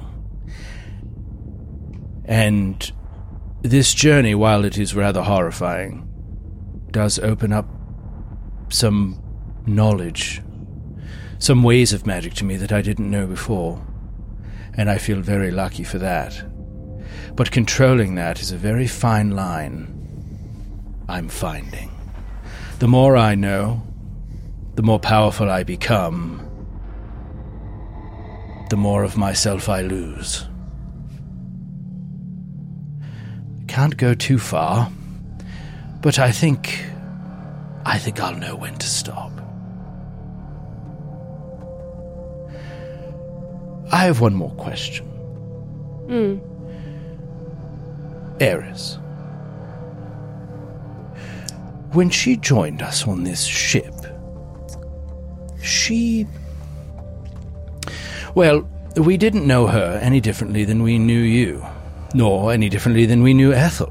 And this journey, while it is rather horrifying, does open up some knowledge, some ways of magic to me that I didn't know before. And I feel very lucky for that. But controlling that is a very fine line I'm finding. The more I know, the more powerful I become, the more of myself I lose. Can't go too far. But I think... I think I'll know when to stop. I have one more question. Hmm. Eris. When she joined us on this ship, she... Well, we didn't know her any differently than we knew you, nor any differently than we knew Ethel.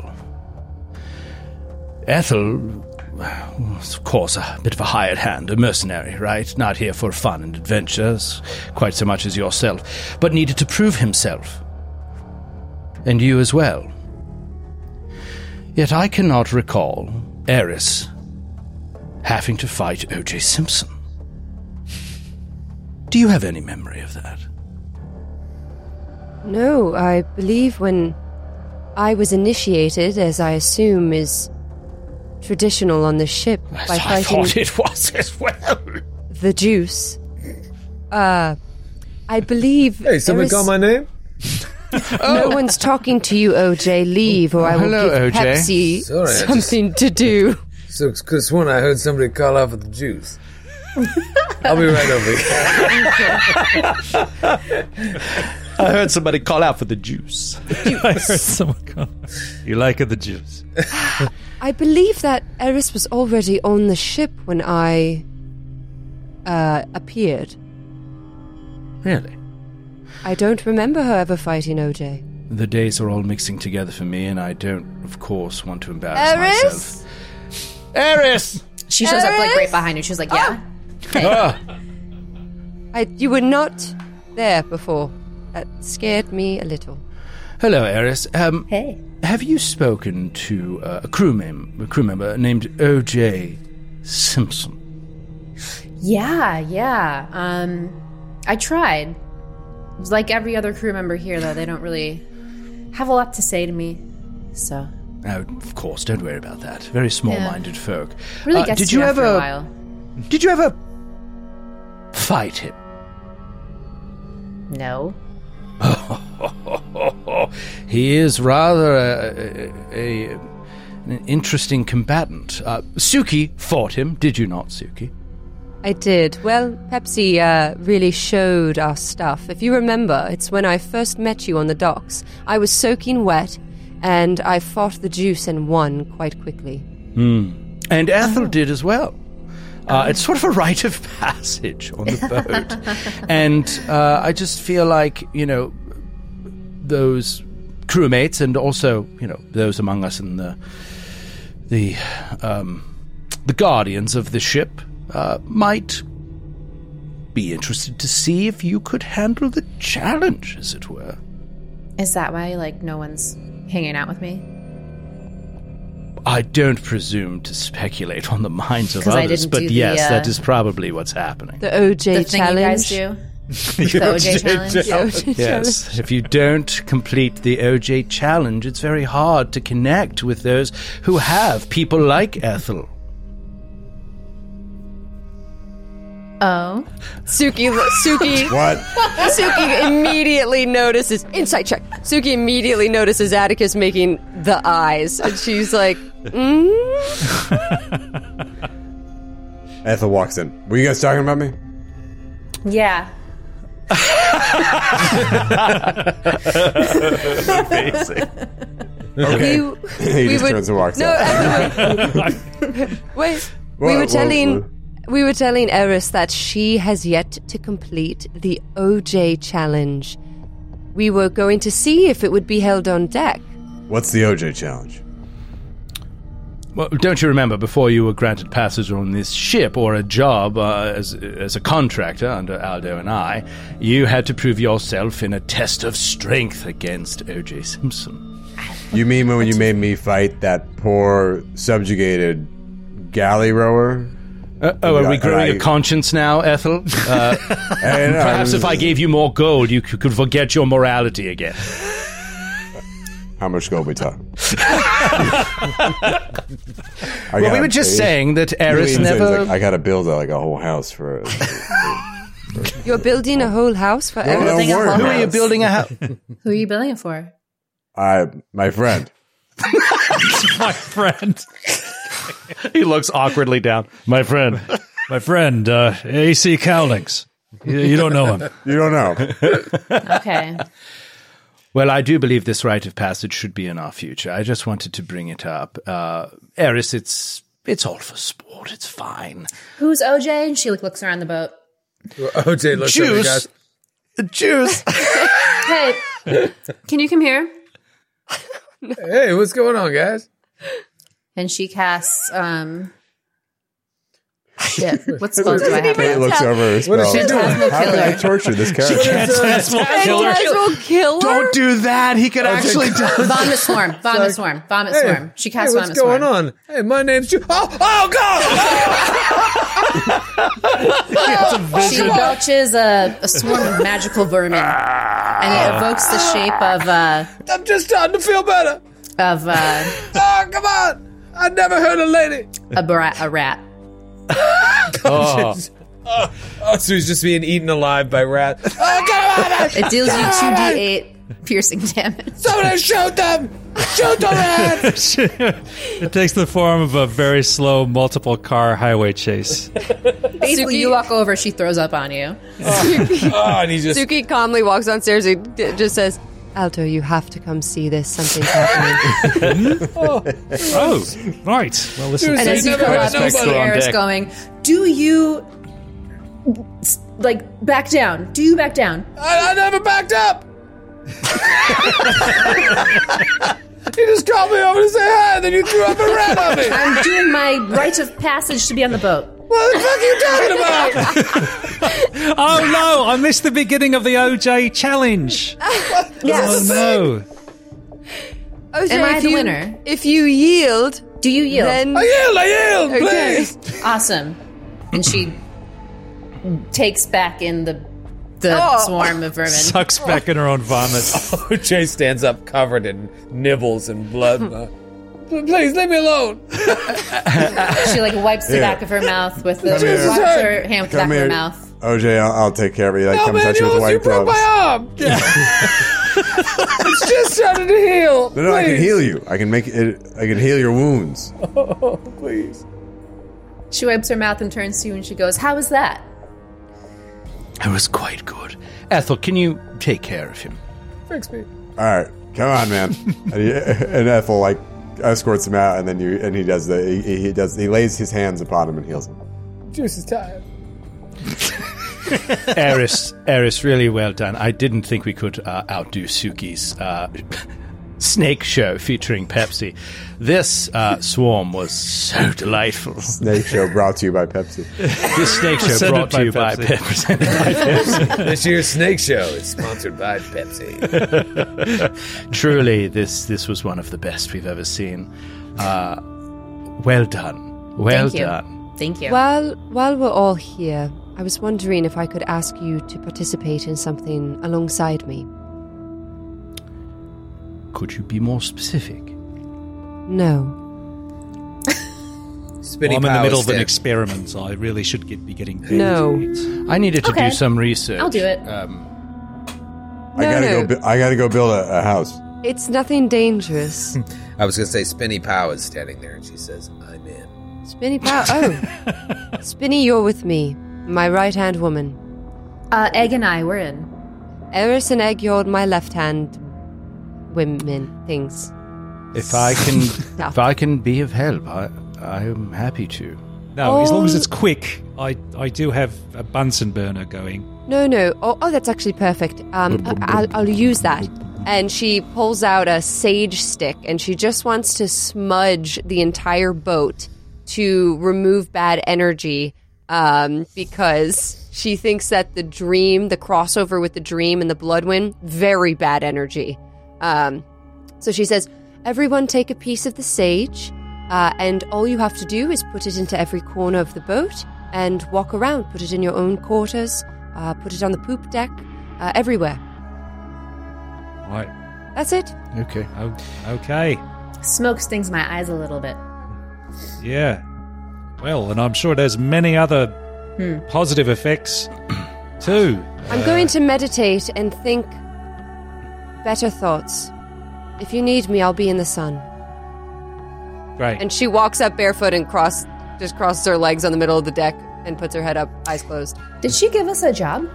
Ethel was, of course, a bit of a hired hand, a mercenary, right? Not here for fun and adventures, quite so much as yourself, but needed to prove himself. And you as well. Yet I cannot recall Eris having to fight O J Simpson. Do you have any memory of that? No, I believe when I was initiated, as I assume is traditional on the ship, As by I fighting thought it was as well. the juice. Uh, I believe. Hey, somebody Eris- call my name? No one's talking to you, O J. Leave, or I will Hello, give O J. Pepsi Sorry, I just- something to do. So, because when I heard somebody call out for the juice. I'll be right over here. I heard somebody call out for the juice. I heard someone call. You like it, the juice? I believe that Eris was already on the ship when I uh, appeared. Really? I don't remember her ever fighting O J. The days are all mixing together for me, and I don't, of course, want to embarrass Eris? myself. Eris! She shows up like Eris? right behind you. She's like, yeah. Ah, I, you were not there before. That scared me a little. hello, Eris. Um, Hey. have you spoken to uh, a crew, mem- a crew member named O J Simpson? Yeah, yeah. Um, I tried. Like every other crew member here, though, they don't really have a lot to say to me. So Oh, of course, don't worry about that. Very small-minded folk. really Uh, gets did to you you after ever? a while. Did you ever fight him? No. He is rather a, a, a an interesting combatant. Uh, Suki fought him, did you not, Suki? I did. Well, Pepsi uh, really showed us stuff. If you remember, it's when I first met you on the docks. I was soaking wet, and I fought the juice and won quite quickly. And Ethel did as well. Uh, it's sort of a rite of passage on the boat. And uh, I just feel like, you know, those crewmates and also, you know, those among us in the the um, the guardians of the ship uh, might be interested to see if you could handle the challenge, as it were. Is that why, like, no one's hanging out with me? I don't presume to speculate on the minds of 'Cause I others, didn't but do the, yes, uh, that is probably what's happening. The O J The thing challenge. you guys do? The O J challenge? The O J challenge. Yes, if you don't complete the O J challenge, it's very hard to connect with those who have people like Ethel. Oh. Suki, Suki, What? Suki immediately notices. Insight check. Suki immediately notices Atticus making the eyes, and she's like, mm? Ethel walks in. Were you guys talking about me? Yeah. Okay. We, he we just would- turns and walks no, out. everyone- wait. we Whoa, were whoa, telling whoa. we were telling Eris that she has yet to complete the O J challenge. We were going to see if it would be held on deck. What's the O J challenge? Well, don't you remember, before you were granted passage on this ship or a job uh, as, as a contractor under Aldo and I, you had to prove yourself in a test of strength against O J Simpson. You mean when you made me fight that poor subjugated galley rower? Uh, oh, are we Yeah, growing I- a conscience now, Ethel? Uh, And, uh, perhaps if I gave you more gold, you could, could forget your morality again. How much gold we talking? Well, we were just saying that Eris never... Like, I got to build a, like a whole house for. A, You're building a whole house for No, Eris? no, Building a worry. whole Who are you house. building a house? Who are you building it for? I, my friend. My friend. He looks awkwardly down. My friend. My friend, uh, A C Cowlings. You, you don't know him. You don't know. Okay. Well, I do believe this rite of passage should be in our future. I just wanted to bring it up. Uh, Eris, it's it's all for sport. It's fine. Who's O J? And she like looks around the boat. O J looks at you guys. Juice. Hey, can you come here? Hey, what's going on, guys? And she casts um shit. What spells do I have? Kate looks over her What is spell. she doing? How can I torture this character? Phantasmal killer? Don't do that. He could actually die. Vomit swarm. Vomit swarm. Vomit Hey, swarm. She casts hey, what's vomit swarm. going on? Hey, my name's Ju- Oh, oh God! She belches a, a swarm of magical vermin, and it evokes the shape of uh, I'm just starting to feel better. of uh, Oh, come on! I never heard a lady. a, bra- a rat. Oh. oh, so he's just being eaten alive by rats. Oh, come on! It deals you two d eight piercing damage. Somebody shoot them! Shoot the rats! It takes the form of a very slow multiple car highway chase. Basically, Suki- you walk over, she throws up on you. Oh, and he just Suki calmly walks downstairs and d- just says, Alto, you have to come see this. Something's happening. Oh, right. Well, listen. And as you never come heard up, you see nobody on Eris deck. going, "Do you like back down? Do you back down?" I, I never backed up. He just called me over to say hi, and then you threw up a rat on me. I'm doing my rite of passage to be on the boat. What the fuck are you talking about? Oh no! I missed the beginning of the O J challenge. Yes. Oh no! O J, Am I if the you- winner? If you yield, Do you yield? then I yield, I yield, Okay. please. Awesome. And she takes back in the the Oh. swarm of vermin. Sucks back in her own vomit. O J stands up covered in nibbles and blood. Uh, Please, leave me alone. She like wipes the Yeah. back of her mouth with the Come here. wipes her hand with the back Come of her here. mouth. O J, I'll, I'll take care of you. Like, No, come man, touch you you with almost you white broke gloves. my arm. It's just starting to heal. No, no, I can Please. heal you. I can make it. I can heal your wounds. Oh, please. She wipes her mouth and turns to you and she goes, "How was that?" It was quite good. Ethel, can you take care of him? Fix me. All right, come on, man. and, he, and Ethel like escorts him out, and then you and he does the he, he does he lays his hands upon him and heals him. Juice is tired. Eris, Eris, really well done. I didn't think we could uh, outdo Suki's uh, snake show featuring Pepsi. This uh, swarm was so delightful. Snake show brought to you by Pepsi. This snake show Presented brought to by you by Pepsi. Pepsi. Presented by Pepsi. This year's snake show is sponsored by Pepsi. Truly, this this was one of the best we've ever seen. Uh, well done. Well Thank you. done. Thank you. while while we're all here, I was wondering if I could ask you to participate in something alongside me. Could you be more specific? No. Spinny I'm in the power middle of an stick. experiment, so I really should get, be getting paid. No. to eat. I needed to Okay. do some research. I'll do it. Um, I No, gotta no. go. bu- I gotta go build a, a house. It's nothing dangerous. I was going to say Spinny Pow is standing there, and she says, I'm in. Spinny power. Oh. Spinny, you're with me. My right-hand woman. Uh, Egg and I were in. Eris and Egg, you're my left-hand women things. if I can, Yeah. if I can be of help, I I am happy to. No, as long as Oh. it's quick. I, I do have a Bunsen burner going. No, no. Oh, oh that's actually perfect. Um, I- I'll, I'll use that. And she pulls out a sage stick, and she just wants to smudge the entire boat to remove bad energy, um, because she thinks that the dream, the crossover with the dream and the Bloodwind, very bad energy. Um, so she says, everyone take a piece of the sage, uh, and all you have to do is put it into every corner of the boat and walk around. Put it in your own quarters, uh, put it on the poop deck, uh, everywhere. Right. That's it. Okay. Oh, okay. Smoke stings my eyes a little bit. Yeah. Well, and I'm sure there's many other positive effects too. I'm going to meditate and think better thoughts. If you need me, I'll be in the sun. Right. And she walks up barefoot and cross just crosses her legs on the middle of the deck and puts her head up, eyes closed. Did she give us a job?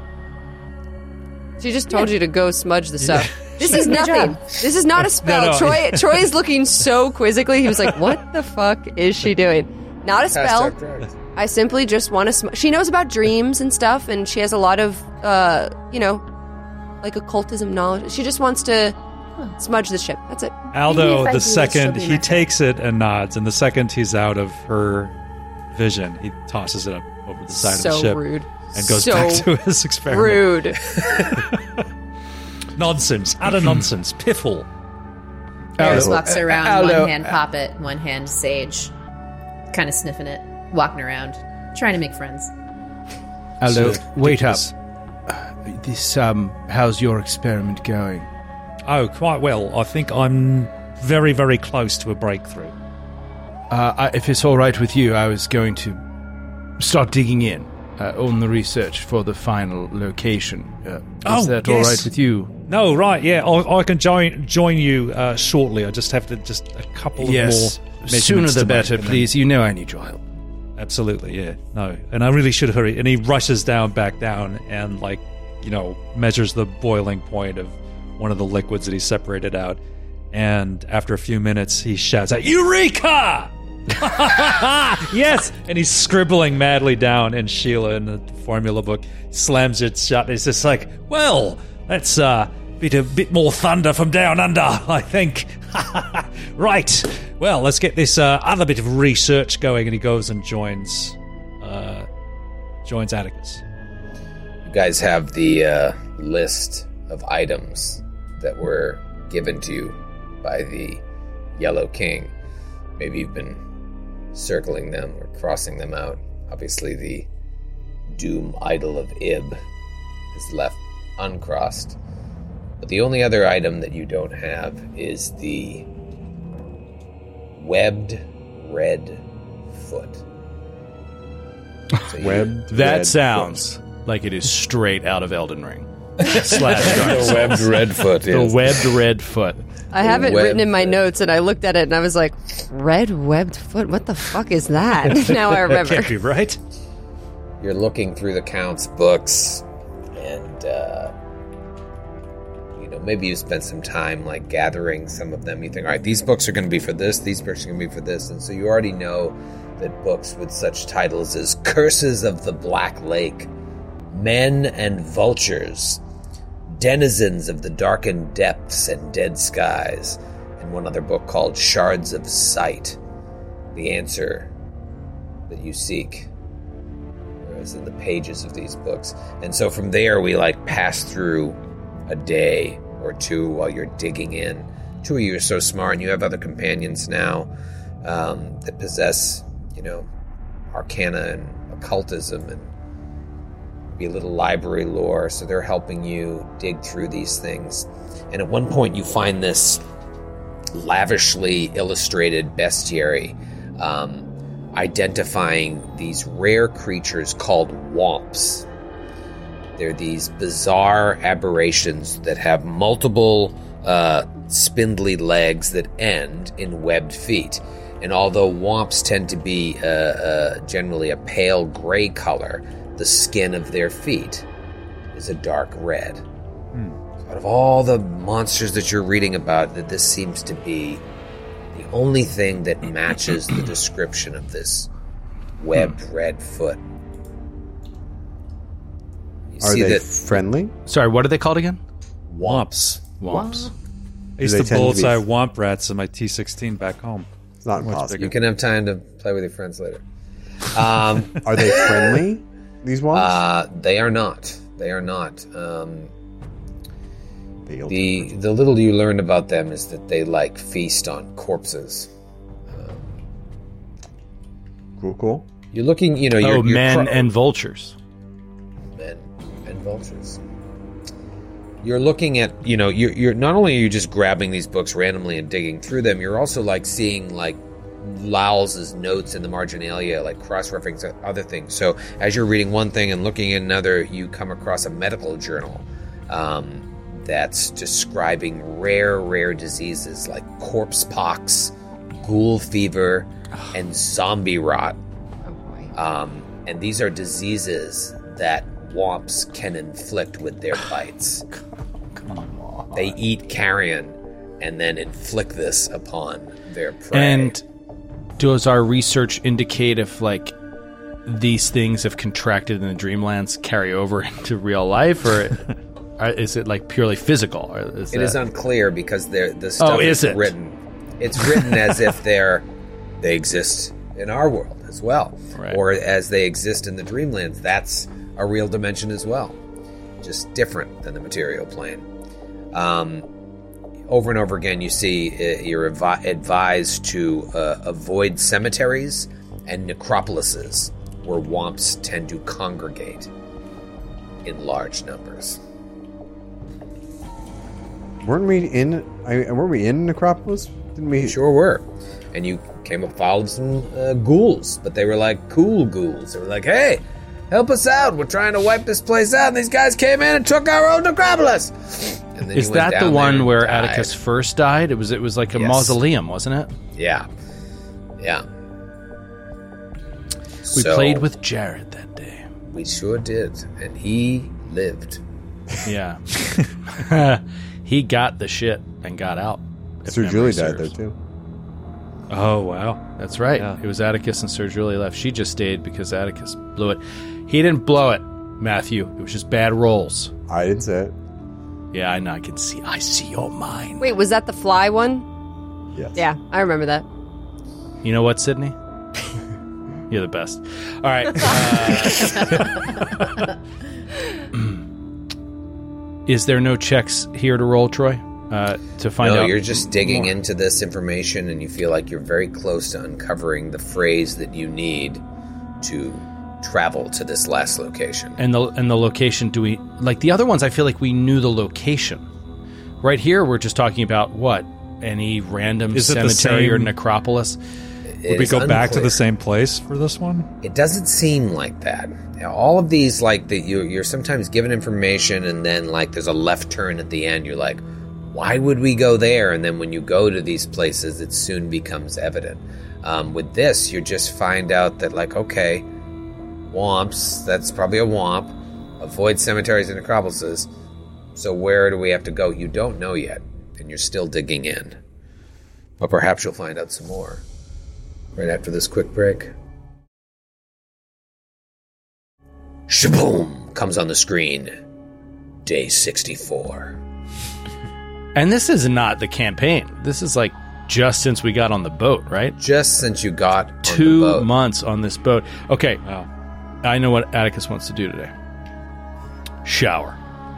She just told you to go smudge the stuff. This is Good nothing. job. This is not a spell. No, no. Troy Troy is looking so quizzically. He was like, "What the fuck is she doing?" Not a spell. Hashtag correct. I simply just want to. Sm- she knows about dreams and stuff, and she has a lot of, uh, you know, like occultism knowledge. She just wants to smudge the ship. That's it. Maybe if Aldo, I do the this, second she'll be he my- takes it and nods, and the second he's out of her vision, he tosses it up over the side So of the ship rude. and goes So back to his experiment. Rude. Nonsense, utter nonsense, piffle. Eris Aldo- walks around, Aldo- one hand Poppet, one hand Sage, kind of sniffing it, walking around, trying to make friends. Aldo, So, wait up. ridiculous. This, um, how's your experiment going? Oh, quite well. I think I'm very, very close to a breakthrough. Uh, I, if it's all right with you, I was going to start digging in uh, on the research for the final location. Uh, is Oh, that all yes. right with you? No, right, yeah, I, I can join join you uh, shortly. I just have to just a couple Yes. of more Sooner measurements the to make, better, and then- please. You know I need your help. Absolutely, yeah. No, and I really should hurry. And he rushes down, back down, and like, you know, measures the boiling point of one of the liquids that he separated out. And after a few minutes, he shouts out, "Eureka!" Yes, and he's scribbling madly down. And Sheila, in the formula book, slams it shut. It's just like, well, that's uh, bit a bit more thunder from down under, I think. Right. Well, let's get this uh, other bit of research going. And he goes and joins, uh, joins Atticus. You guys have the uh, list of items that were given to you by the Yellow King. Maybe you've been circling them or crossing them out. Obviously, the Doom Idol of Ib is left uncrossed. But the only other item that you don't have is the webbed red foot. So you- Webbed That red sounds like it is straight out of Elden Ring. Slash the webbed red foot. the Yes. webbed red foot. I have it Webbed written in my foot. notes, and I looked at it, and I was like, "Red webbed foot? What the fuck is that?" Now I remember. Can't be right. You're looking through the Count's books, and uh, you know maybe you spent some time like gathering some of them. You think, all right, these books are going to be for this, these books are going to be for this, and so you already know that books with such titles as "Curses of the Black Lake," "Men and Vultures," "Denizens of the Darkened Depths and Dead Skies," and one other book called "Shards of Sight," the answer that you seek is in the pages of these books. And so from there we like pass through a day or two while you're digging in. Two of you are so smart, and you have other companions now um, that possess, you know, arcana and occultism and be a little library lore, so they're helping you dig through these things. And at one point you find this lavishly illustrated bestiary um, identifying these rare creatures called womps. They're these bizarre aberrations that have multiple uh, spindly legs that end in webbed feet. And although womps tend to be uh, uh, generally a pale gray color, the skin of their feet is a dark red. Hmm. Out of all the monsters that you're reading about, that this seems to be the only thing that matches the description of this webbed red foot. You Are see they that friendly? Sorry, what are they called again? Womps. Womps. I used they to tend to be- bullseye womp rats in my T sixteen back home. It's not impossible. you can have time to play with your friends later. Um, Are they friendly? These ones? uh, they are not. They are not. Um, the the the little you learn about them is that they like feast on corpses. cool, cool. You're looking, you know, you're, Oh, you're men cro- and vultures. men and vultures. You're looking at, you know, you're you're not only are you just grabbing these books randomly and digging through them, you're also like seeing like Lowell's notes in the marginalia, like cross-referencing other things. So as you're reading one thing and looking at another, you come across a medical journal um, that's describing rare, rare diseases like corpse pox, ghoul fever, and zombie rot. Oh boy. Um, and these are diseases that womps can inflict with their bites. Come on. They eat carrion and then inflict this upon their prey. And does our research indicate if, like, these things have contracted in the Dreamlands carry over into real life, or or is it, like, purely physical? Or is it that... is unclear because they're, the stuff Oh, is is it? written. It's written as if they're they exist in our world as well, Right. or as they exist in the Dreamlands. That's a real dimension as well, just different than the material plane. Um, over and over again, you see uh, you're advi- advised to uh, avoid cemeteries and necropolises where womps tend to congregate in large numbers. Weren't we in? I, were we in Necropolis? Didn't we? Sure were. And you came up followed some uh, ghouls, but they were like cool ghouls. They were like, hey, help us out. We're trying to wipe this place out. And these guys came in and took our own necropolis. And then Is you went that the down there one and where died. Atticus first died? It was it was like a Yes. mausoleum, wasn't it? Yeah. Yeah. We So, played with Jared that day. We sure did. And he lived. Yeah. He got the shit and got out. if Sir memory Julie died serves. there too. Oh wow. That's right. Yeah. It was Atticus and Sir Julie left. She just stayed because Atticus blew it. He didn't blow it, Matthew. It was just bad rolls. I didn't say it. Yeah, I know. I can see. I see your mind. Wait, was that the fly one? Yes. Yeah, I remember that. You know what, Sydney? You're the best. All right. Uh, is there no checks here to roll, Troy? Uh, to find no, out. you're just digging more? into this information and you feel like you're very close to uncovering the phrase that you need to travel to this last location. And the and the location. Do we like the other ones? I feel like we knew the location. Right here, we're just talking about what any random Is it the cemetery or same- necropolis. It Would we is go back to unclear. the same place for this one? It doesn't seem like that. All of these, like, that you, you're sometimes given information and then, like, there's a left turn at the end. You're like, why would we go there? And then when you go to these places, it soon becomes evident. Um, with this, you just find out that, like, okay, womps, that's probably a womp. Avoid cemeteries and necropolises. So where do we have to go? You don't know yet, and you're still digging in. But perhaps you'll find out some more right after this quick break. Shaboom! Comes on the screen. Day sixty-four. And this is not the campaign. This is like just since we got on the boat, right? Just since you got on Two the boat. months on this boat. Okay, Wow. I know what Atticus wants to do today. Shower.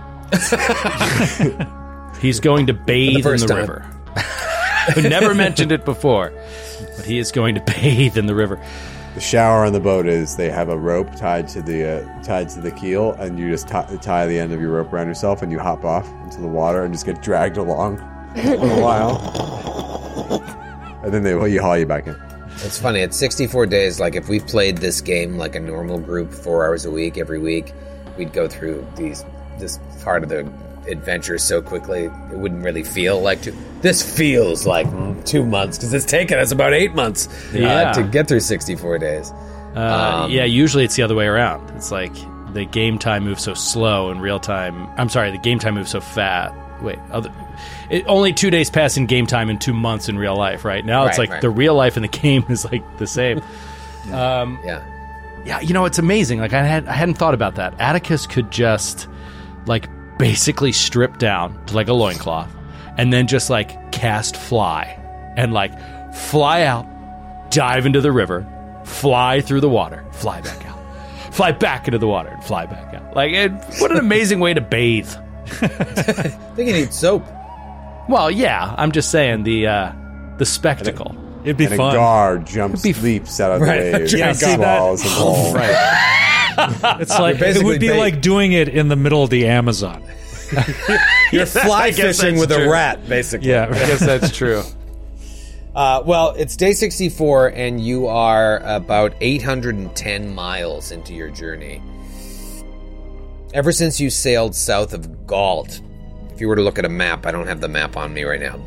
He's going to bathe in first the time. river. I never mentioned it before, but he is going to bathe in the river. The shower on the boat is they have a rope tied to the uh, tied to the keel, and you just tie, tie the end of your rope around yourself, and you hop off into the water and just get dragged along for a while, and then they well, you haul you back in. It's funny, at sixty-four days, like if we played this game like a normal group four hours a week, every week, we'd go through these this part of the adventure so quickly, it wouldn't really feel like two. This feels like two months because it's taken us about eight months Yeah. uh, to get through sixty-four days. Uh, Um, yeah, usually it's the other way around. It's like the game time moves so slow in real time. I'm sorry, the game time moves so fast. Wait, other, it, only two days pass in game time and two months in real life, right? Now it's Right, like right. the real life and the game is like the same. um, Yeah. yeah, you know, it's amazing. Like I had, I hadn't thought about that. Atticus could just like basically strip down to like a loincloth and then just like cast fly and like fly out, dive into the river, fly through the water, fly back out, fly back into the water and fly back out. Like, it, what an amazing way to bathe. I think you need soap. Well, yeah, I'm just saying the uh, the spectacle. It'd be And a fun. guard jumps, It'd be f- leaps out of Right, the wave, Yeah, see that? swallows them whole. It's like it basically would be bait. like doing it in the middle of the Amazon. You're fly I guess fishing that's with a true. rat, basically. Yeah. I guess that's true. Uh, well, it's day sixty-four, and you are about eight hundred ten miles into your journey. Ever since you sailed south of Galt, if you were to look at a map, I don't have the map on me right now, but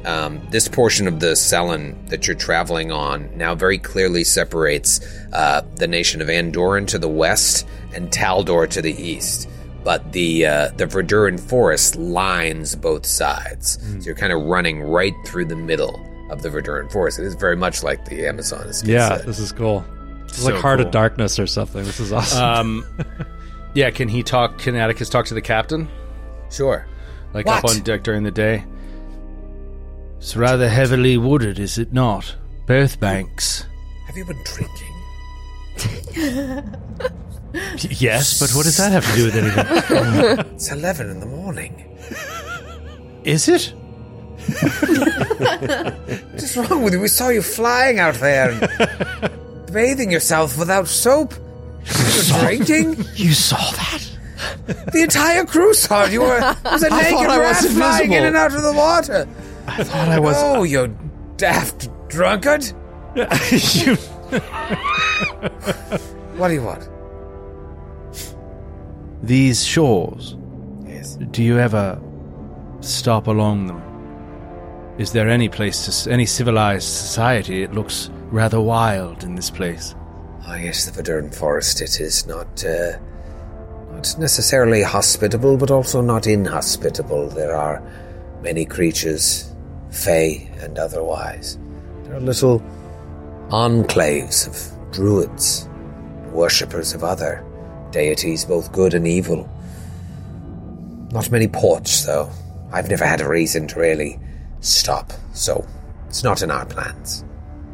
um, this portion of the Selen that you're traveling on now very clearly separates uh, the nation of Andoran to the west and Taldor to the east. But the uh, the Verduran forest lines both sides. Mm. So you're kind of running right through the middle of the Verduran forest. It is very much like the Amazon. As yeah, said. This is cool. It's So like Heart cool. of Darkness or something. This is awesome. Um, yeah, can he talk? Can Atticus talk to the captain? Sure. Like What? up on deck during the day? It's rather heavily wooded, is it not? Both banks. Have you been drinking? Yes, but what does that have to do with anything? It's eleven in the morning. Is it? What's wrong with you? We saw you flying out there and bathing yourself without soap. You're drinking? You saw that? The entire crew saw it. You were there was a I naked thought I rat was flying invisible. in and out of the water. I thought I was. Oh, you daft drunkard. you, What do you want? these shores. Yes. Do you ever stop along them? Is there any place, to, any civilized society? It looks rather wild in this place. Oh, yes, the Verduran forest. It is not, uh, not necessarily hospitable, but also not inhospitable. There are many creatures, fey and otherwise. There are little enclaves of druids, worshippers of other deities, both good and evil. Not many ports, though. I've never had a reason to really stop, so it's not in our plans.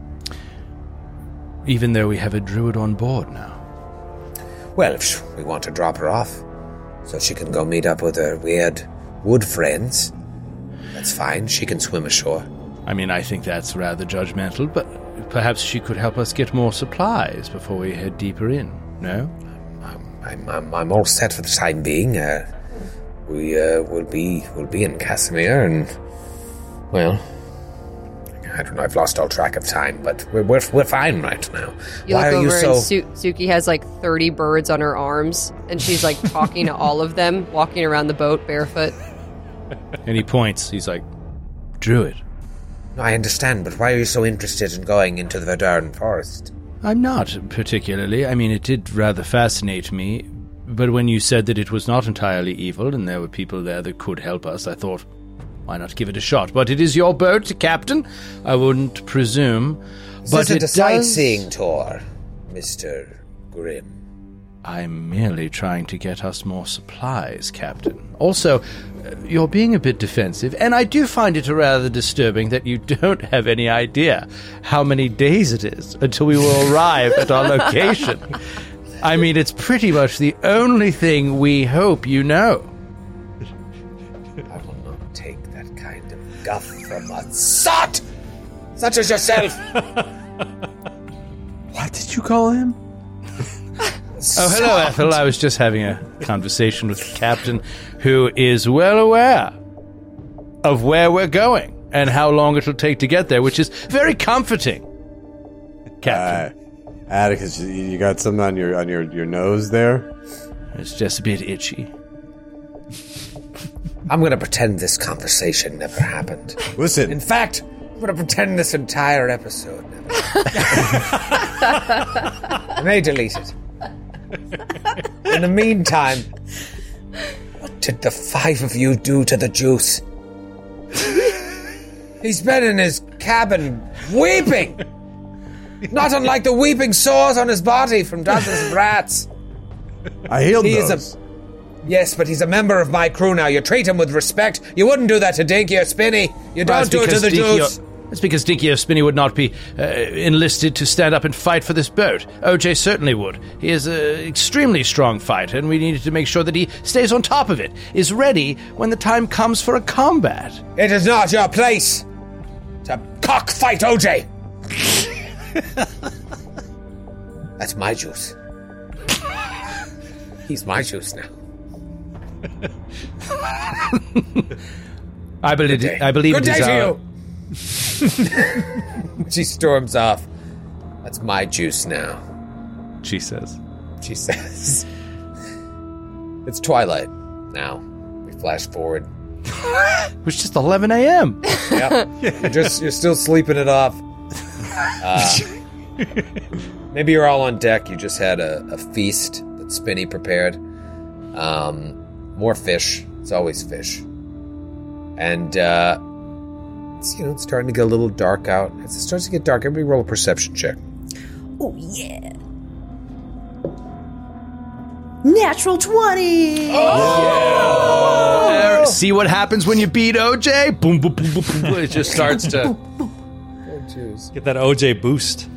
Even though we have a druid on board now. Well, if we want to drop her off, so she can go meet up with her weird wood friends, that's fine. She can swim ashore. I mean, I think that's rather judgmental, but perhaps she could help us get more supplies before we head deeper in, no? I'm, I'm, I'm all set for the time being. Uh, we uh, will be will be in Casimir, and well, I don't know. I've lost all track of time, but we're we're, we're fine right now. You Why look are over you so? and Su- Suki has like thirty birds on her arms, and she's like talking to all of them, walking around the boat barefoot. And he points. He's like, druid. I understand, but why are you so interested in going into the Verduran forest? I'm not particularly. I mean, it did rather fascinate me. But when you said that it was not entirely evil and there were people there that could help us, I thought, why not give it a shot? But it is your boat, Captain. I wouldn't presume. Is But this it a does... sightseeing tour, Mister Grimm? I'm merely trying to get us more supplies, Captain. Also, uh, you're being a bit defensive, and I do find it rather disturbing that you don't have any idea how many days it is until we will arrive at our location. I mean, it's pretty much the only thing we hope you know. I will not take that kind of guff from a sot such as yourself. What did you call him? Oh, hello, Ethel. I was just having a conversation with the captain, who is well aware of where we're going and how long it'll take to get there, which is very comforting. Captain. Uh, Atticus, you- you got something on your on your, your nose there? It's just a bit itchy. I'm going to pretend this conversation never happened. Listen, In fact, I'm going to pretend this entire episode never happened. I may delete it. In the meantime, what did the five of you do to the juice? He's been in his cabin weeping. Not unlike the weeping sores on his body from dozens of rats. I healed He is those. a... Yes, but he's a member of my crew now. You treat him with respect. You wouldn't do that to Dinky or Spinny. You don't That's do it to because the Dinky juice. or- That's because Dinky or Spinny would not be uh, enlisted to stand up and fight for this boat. O J certainly would. He is an extremely strong fighter, and we needed to make sure that he stays on top of it, is ready when the time comes for a combat. It is not your place to cockfight O J. That's my juice. He's my juice now. I believe. Day. I believe Good it is day our- to you. She storms off. That's my juice now, She says. she says. It's twilight now. We flash forward It was just eleven a.m. Yeah. You're just you're still sleeping it off. Uh, maybe you're all on deck. You just had a, a feast that Spinny prepared. Um, more fish. It's always fish. And uh, it's, you know, it's starting to get a little dark out. As it starts to get dark, everybody roll a perception check. Oh, yeah. Natural twenty! Oh! See what happens when you beat O J? Boom, boom, boom, boom, boom. It just starts to... Get that O J boost.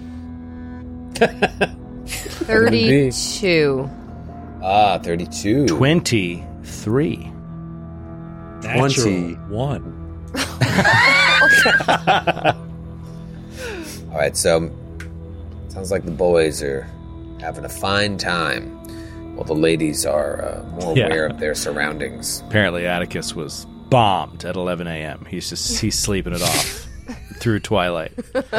thirty-two. Ah, thirty-two. twenty-three. Natural one. All right, so sounds like the boys are having a fine time, while the ladies are uh, more Yeah. aware of their surroundings. Apparently Atticus was bombed at eleven a.m. He's just he's sleeping it off through twilight.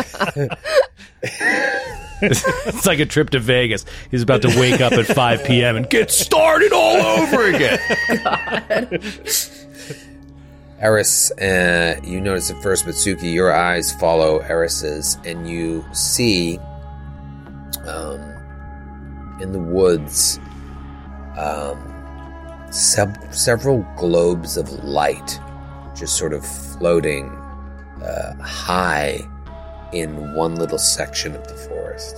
It's like a trip to Vegas. He's about to wake up at five p.m. and get started all over again. Eris, uh, you notice at first, Mitsuki, your eyes follow Eris's, and you see um, in the woods um, seb- several globes of light just sort of floating uh, high in one little section of the forest.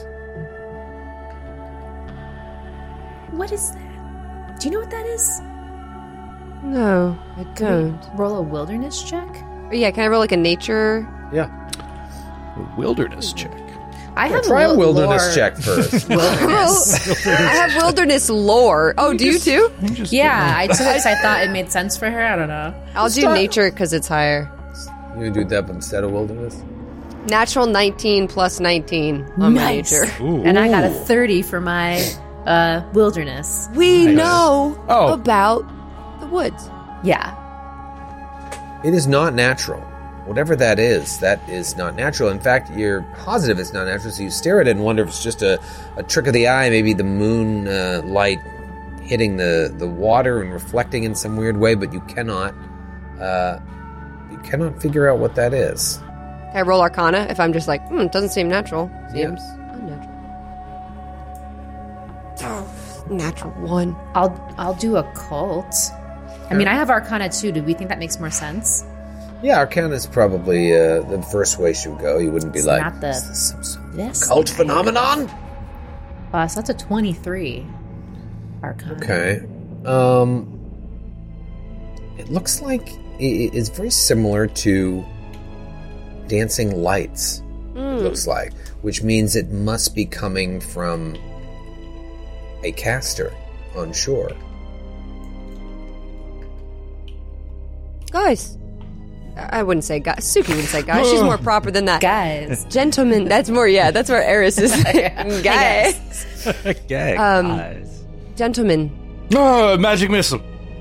What is that? Do you know what that is? No, I don't. Roll a wilderness check? Oh, yeah, can I roll like a nature? Yeah. Wilderness check. I have Try a wil- wilderness lore. check first. Wilderness. I have wilderness lore. Oh, do you too? Yeah, I took it because I thought it made sense for her. I don't know. I'll do nature because it's higher. You gonna do that instead of wilderness? Natural nineteen plus nineteen on my Nice. nature. And I got a thirty for my uh, wilderness. We know Oh. about the woods. Yeah. It is not natural. Whatever that is, that is not natural. In fact, you're positive it's not natural, so you stare at it and wonder if it's just a, a trick of the eye, maybe the moon uh, light hitting the, the water and reflecting in some weird way, but you cannot uh, you cannot figure out what that is. Can I roll Arcana if I'm just like, hmm, it doesn't seem natural. Seems Yeah. unnatural. Oh, natural one. I'll I'll do a cult. I mean, I have Arcana too. Do we think that makes more sense? Yeah, Arcana is probably uh, the first way she would go. You wouldn't be It's like, not the- "Is this some sort of This cult phenomenon? Uh, so that's a twenty-three. Arcana. Okay. Um, it looks like it is very similar to dancing lights. It looks like, which means it must be coming from a caster on shore. Guys. I I wouldn't say guys. Suki wouldn't say guys. She's more proper than that. Guys. Gentlemen. That's more, yeah, that's where Eris is. Guy. Okay. Um, Gentlemen. Oh, magic missile.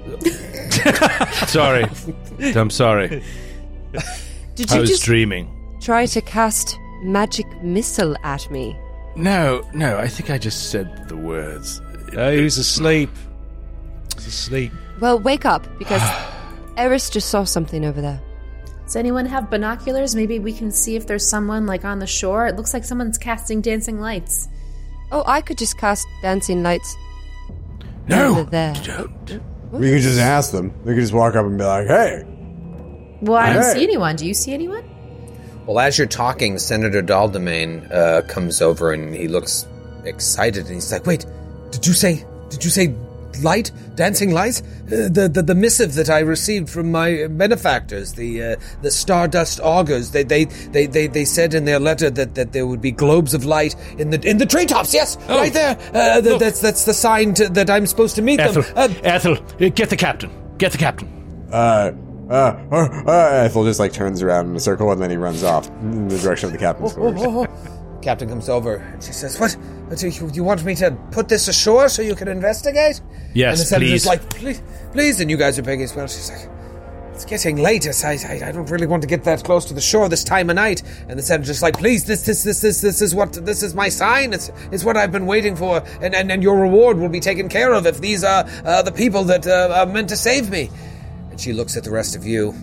Sorry. I'm sorry. Did I you was just dreaming. try to cast magic missile at me? No, no, I think I just said the words. Oh, he's asleep. He's asleep. Well, wake up, because Eris just saw something over there. Does anyone have binoculars? Maybe we can see if there's someone like on the shore. It looks like someone's casting dancing lights. Oh, I could just cast dancing lights No, over there. don't. We could just ask them. We could just walk up and be like, hey. Well, I don't Hey. see anyone. Do you see anyone? Well, as you're talking, Senator Daldemain uh, comes over and he looks excited and he's like, "Wait, did you say? Did you say light, dancing lights? Uh, the, the the missive that I received from my benefactors, the uh, the Stardust Augurs. They they, they they they said in their letter that, that there would be globes of light in the in the treetops. Yes, Oh. right there. Uh, th- that's that's the sign to, that I'm supposed to meet Ethel, them. Uh, Ethel, uh, get the captain. Get the captain. Uh, uh, uh, uh, Ethel just like turns around in a circle and then he runs off in the direction of the captain's quarters. Oh, Captain comes over and she says, "What? What do you, you want me to put this ashore so you can investigate?" Yes, and the senator's please. like, "Please, please." And you guys are begging as well. She's like, "It's getting late. It's, I, I, I don't really want to get that close to the shore this time of night." And the senator's like, "Please, this, this, this, this, this is what this is my sign. It's, it's what I've been waiting for, and and, and your reward will be taken care of if these are uh, the people that uh, are meant to save me." And she looks at the rest of you.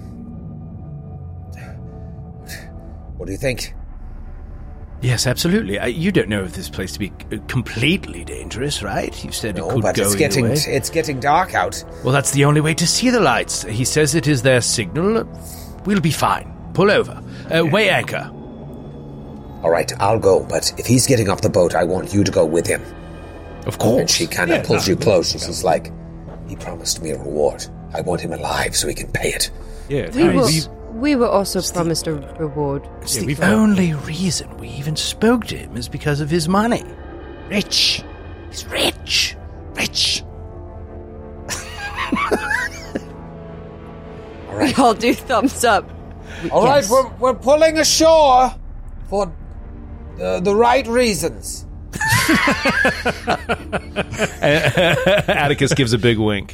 What do you think? Yes, absolutely. Uh, you don't know if this place to be c- completely dangerous, right? You said it No, could but go it's either getting way. it's getting dark out. Well, that's the only way to see the lights. He says it is their signal. We'll be fine. Pull over. Uh, weigh anchor. All right, I'll go, but if he's getting off the boat, I want you to go with him. Of course. And she kind of pulls you close. She's like, he promised me a reward. I want him alive so he can pay it. Yeah, We I- were, we- we were also promised a reward. It's Yeah, the we've- only reason we even spoke to him is because of his money. Rich. He's rich. Rich. All We right, all do thumbs up. all right, we're we're pulling ashore for uh, the right reasons. Atticus gives a big wink.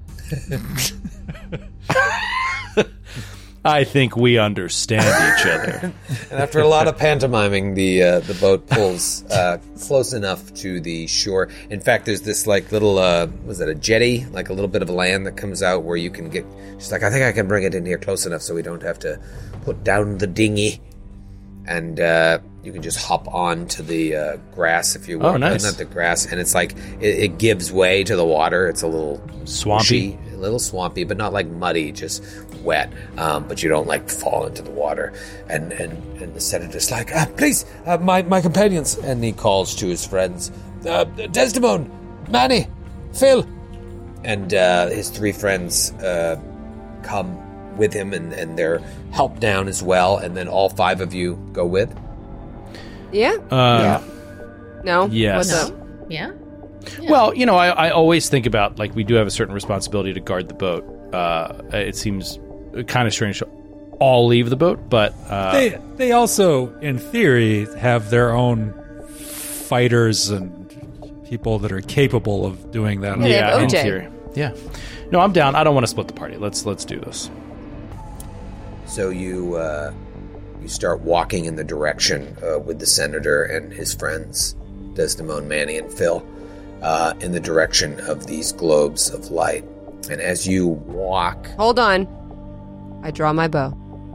I think we understand each other. And after a lot of pantomiming, the uh, the boat pulls uh, close enough to the shore. In fact, there's this like little uh, was it a jetty, like a little bit of land that comes out where you can get. She's like, I think I can bring it in here close enough so we don't have to put down the dinghy, and uh, you can just hop on to the uh, grass if you want. Oh, nice. Not the grass, and it's like it, it gives way to the water. It's a little Swampy? pushy, a little swampy, but not like muddy, just wet. Um, but you don't like fall into the water. And and, and the senator's like, ah, please, uh, my my companions. And he calls to his friends, uh, Desdemone, Manny, Phil, and uh, his three friends uh, come with him, and, and they're helped down as well. And then all five of you go with. Yeah? Uh, No? Yes. What's up? Yeah. Well, you know, I, I always think about, like, we do have a certain responsibility to guard the boat. Uh, it seems kind of strange to all leave the boat, but... Uh, they they also, in theory, have their own fighters and people that are capable of doing that. Yeah, they have in O J. theory. Yeah. No, I'm down. I don't want to split the party. Let's let's do this. So you uh, you start walking in the direction uh, with the senator and his friends, Desdemone, Manny, and Phil, uh, in the direction of these globes of light. And as you walk, Hold on. I draw my bow.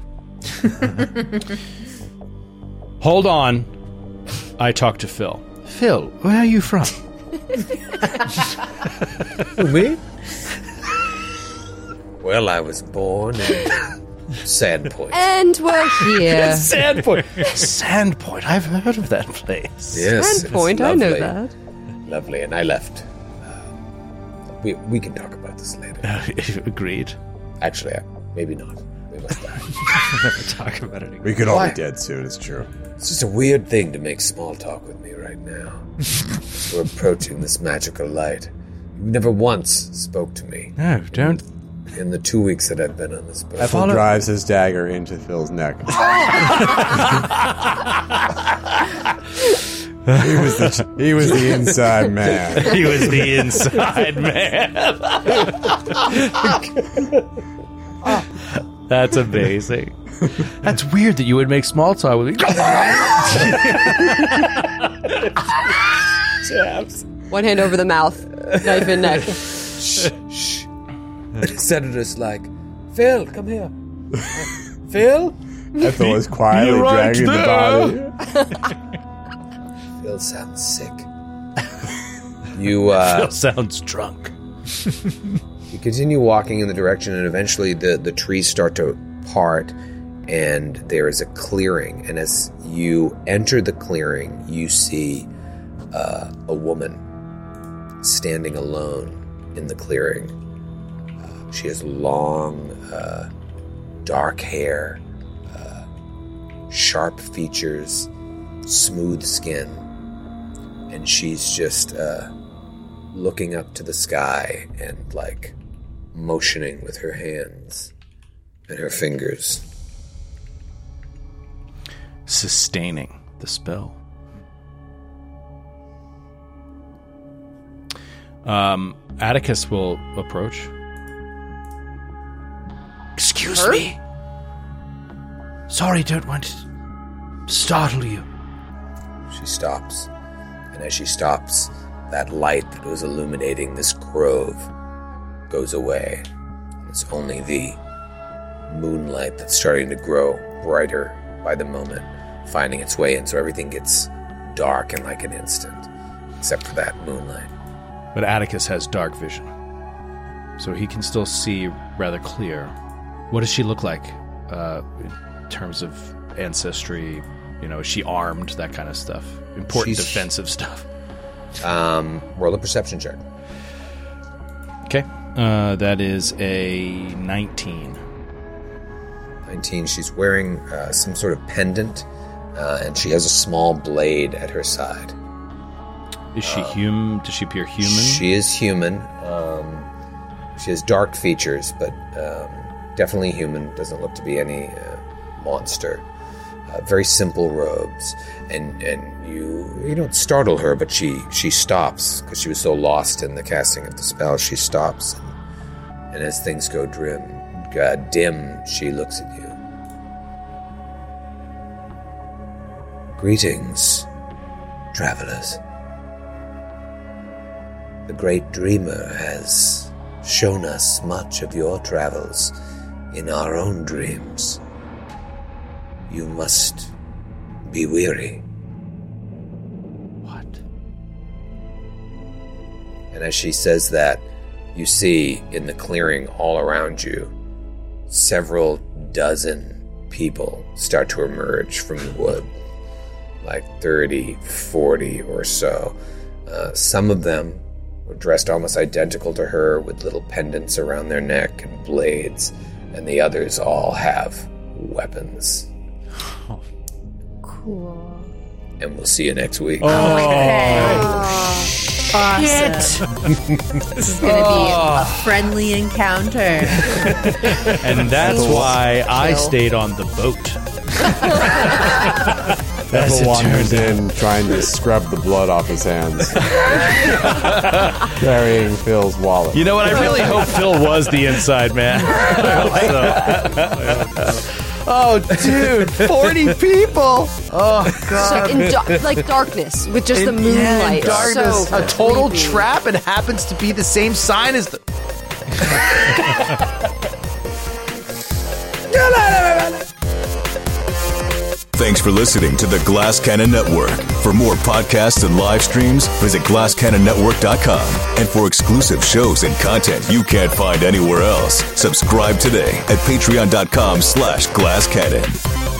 Hold on. I talk to Phil. Phil, where are you from? me? Well, I was born in Sandpoint. And we're here. Sandpoint. Sandpoint. I've heard of that place. Yes, it's Sandpoint, I know lovely. that. Lovely, and I left. Uh, we we can talk about this later. Agreed. Actually, uh, maybe not. We must die. Never talk about it again. We could all Why? be dead soon, it's true. It's just a weird thing to make small talk with me right now. We're approaching this magical light. You never once spoke to me No, don't. in the two weeks that I've been on this boat. Ethel drives his dagger into Phil's neck. he was the he was the inside man. He was the inside man. That's amazing. That's weird that you would make small talk with me. Jabs. One hand over the mouth, knife in neck. Shh, shh. The senator's like, Phil, come here. Phil? Ethel is quietly You're right dragging there. the body. Phil sounds sick. You, uh... Phil sounds drunk. You continue walking in the direction, and eventually the, the trees start to part, and there is a clearing. And as you enter the clearing, you see uh, a woman standing alone in the clearing. Uh, she has long, uh, dark hair, uh, sharp features, smooth skin, and she's just uh, looking up to the sky and, like, motioning with her hands and her fingers. Sustaining the spell. Um, Atticus will approach. Excuse Her? me. Sorry, don't want to startle you. She stops, and as she stops, that light that was illuminating this grove goes away. It's only the moonlight that's starting to grow brighter by the moment, finding its way in, so everything gets dark in like an instant, except for that moonlight. But Atticus has dark vision, so he can still see rather clear. What does she look like uh, in terms of ancestry? You know, is she armed? That kind of stuff. Important She's- defensive stuff. Um, roll a perception check. Okay. Uh, that is a nineteen. nineteen, she's wearing uh, some sort of pendant, uh, and she has a small blade at her side. Is she human? Does she appear human? She is human. Um, she has dark features, but um, definitely human. Doesn't look to be any uh, monster. Uh, very simple robes, and and you you don't startle her, but she she stops because she was so lost in the casting of the spell. She stops, and, and as things go dim, uh, dim, she looks at you. Greetings, travelers. The great dreamer has shown us much of your travels in our own dreams. You must be weary. What? And as she says that, you see in the clearing all around you, several dozen people start to emerge from the wood. Like thirty, forty or so. Uh, some of them were dressed almost identical to her with little pendants around their neck and blades, and the others all have weapons. Cool. And we'll see you next week. Okay. Awesome. This is going to be a friendly encounter. And that's why I stayed on the boat. Neville wanders in, trying to scrub the blood off his hands, carrying Phil's wallet. You know what? I really hope Phil was the inside man. I hope so. Oh, dude, forty people. Oh, God. So in da- like darkness with just the In- yeah, in moonlight. darkness, So a total creepy. trap, and happens to be the same sign as the. Thanks for listening to the Glass Cannon Network. For more podcasts and live streams, visit glass cannon network dot com. And for exclusive shows and content you can't find anywhere else, subscribe today at patreon dot com slash glass cannon.